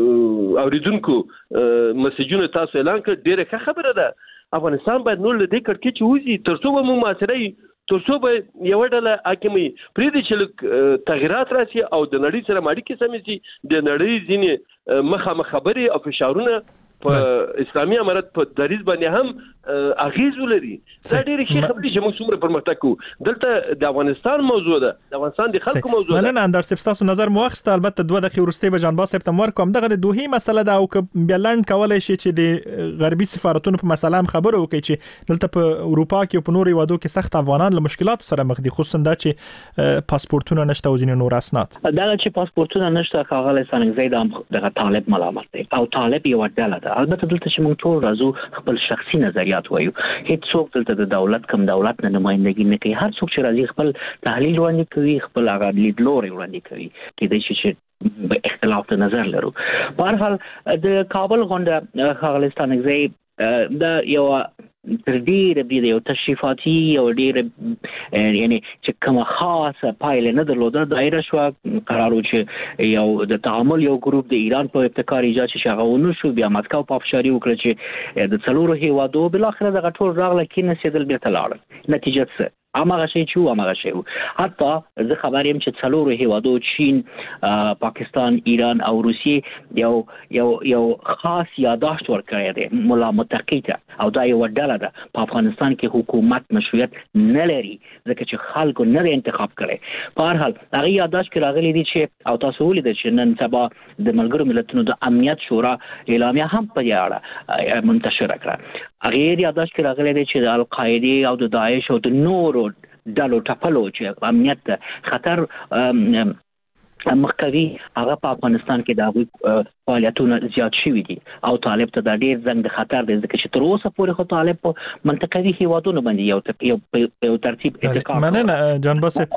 اوریدونکو مسیجونه تاسو اعلان کړ ډیره ښه خبره ده افغانستان باید نور له دې کړکې چې وځي ترڅو به موږ معاصره ترڅو به یو ډله حاکمي پرې دي چې تغیرات راشي او د نړۍ سره ماړي کې سمې شي د نړۍ ځینې مخامخ خبرې او فشارونه په اسلامي امارت په دریز باندې هم اغیز ولري دا ډېر ښه خبرې چې موږ څومره پرمختګ کوو دلته د افغانستان موضوع ده د افغانستان د خلکو موضوع ده مننه اندر سپستاسو نظر موخست البته 2 دقیقې ورسته به جان باسي تمور کوم دغه د دوه مسله ده او بیلند کولای شي چې د غربي سفارتونو په مسله هم خبرو کوي چې دلته په اروپا کې او په نورو وادو کې سخت افغانان له مشکلاتو سره مخ دي خصوصا دا چې پاسپورتونه نشته او ځینې نور اسناد دا چې پاسپورتونه نشته خاغله سنگزید هم دغه طالب ملامت دی او طالب یو ډله ده البته دلته چې موږ ټول راځو خپل شخصي نظریات وایو هیڅ څوک دلته د دولت کم دولت نه نمائندګي نه کوي هر څوک چې راځي خپل تحلیل وړاندې کوي خپل هغه لیدلوري وړاندې کوي کېدای شي چې اختلاف نظر لرو په هر حال د کابل غونډه خغلستان کې دا یو تر ډیره یو تشریفاتي او ډیره یعنی چې کومه خاصه پایله نه درلوده دایره شو قرارو چې یو د تعامل یو ګروپ د ایران په ابتکار ایجاد شي هغه ونو شو بیا مسکو په افشاری وکړه چې د څلورو هیوادو بل اخر دغه ټول راغله کې نسیدل بیرته لاړ نتیجه څه امغه شی چې امغه شی حتی زه خبر یم چې څلورو هیوادو چین پاکستان ایران او روسیه یو خاص یاداشت ورکړی دی مولا متقی ته او دا یو ډله ده په افغانستان کې حکومت مشروعیت نه لري ځکه چې خلکو نه انتخاب کړي په هر حال هغه یاداشت کې راغلي دي چې او تاسو ولید چې نن سبا د ملګرو ملتونو د امنیت شورا اعلامیه هم په دې اړه منتشر کړه هغه یاداشت کې راغلي دي چې د القاعده او د داعش او د نورو ډلو ټپلو چې امنیت خطر مخکوي هغه په افغانستان کې د فعالیتونو زیات شوي دي او طالب ته د ډیر زنګ د خطر دی ځکه چې تر اوسه پورې خو طالب په منطقوي هیوادونو باندې یو ترتیب اتکا مننه جان باسه.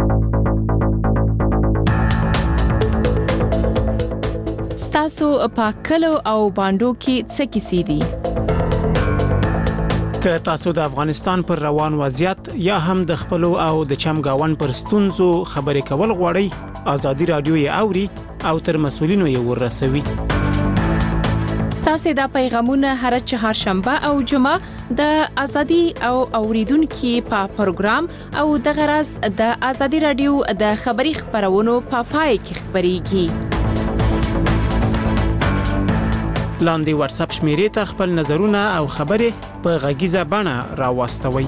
ستاسو په کلو او باندو کې څه کیسې دي؟ که تاسو د افغانستان پر روان وضعیت یا هم د خپل او د چمګاون پر ستونزو خبرې کول غواړئ، ازادي رادیو یې اوري او تر مسولینو یې ورسوي. ستاسو د پیغامونه هر چهارشنبه او جمعه د ازادي او اوریدونکو په پروګرام او د غرض د ازادي رادیو د خبري خبرونو په پای کې خبريږي. لاندې واتس اپ شمیرې ته خپل نظرونه او خبرې په غږیزه بڼه راوستوي.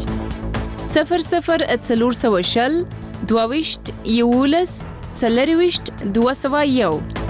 00 420 22 11 201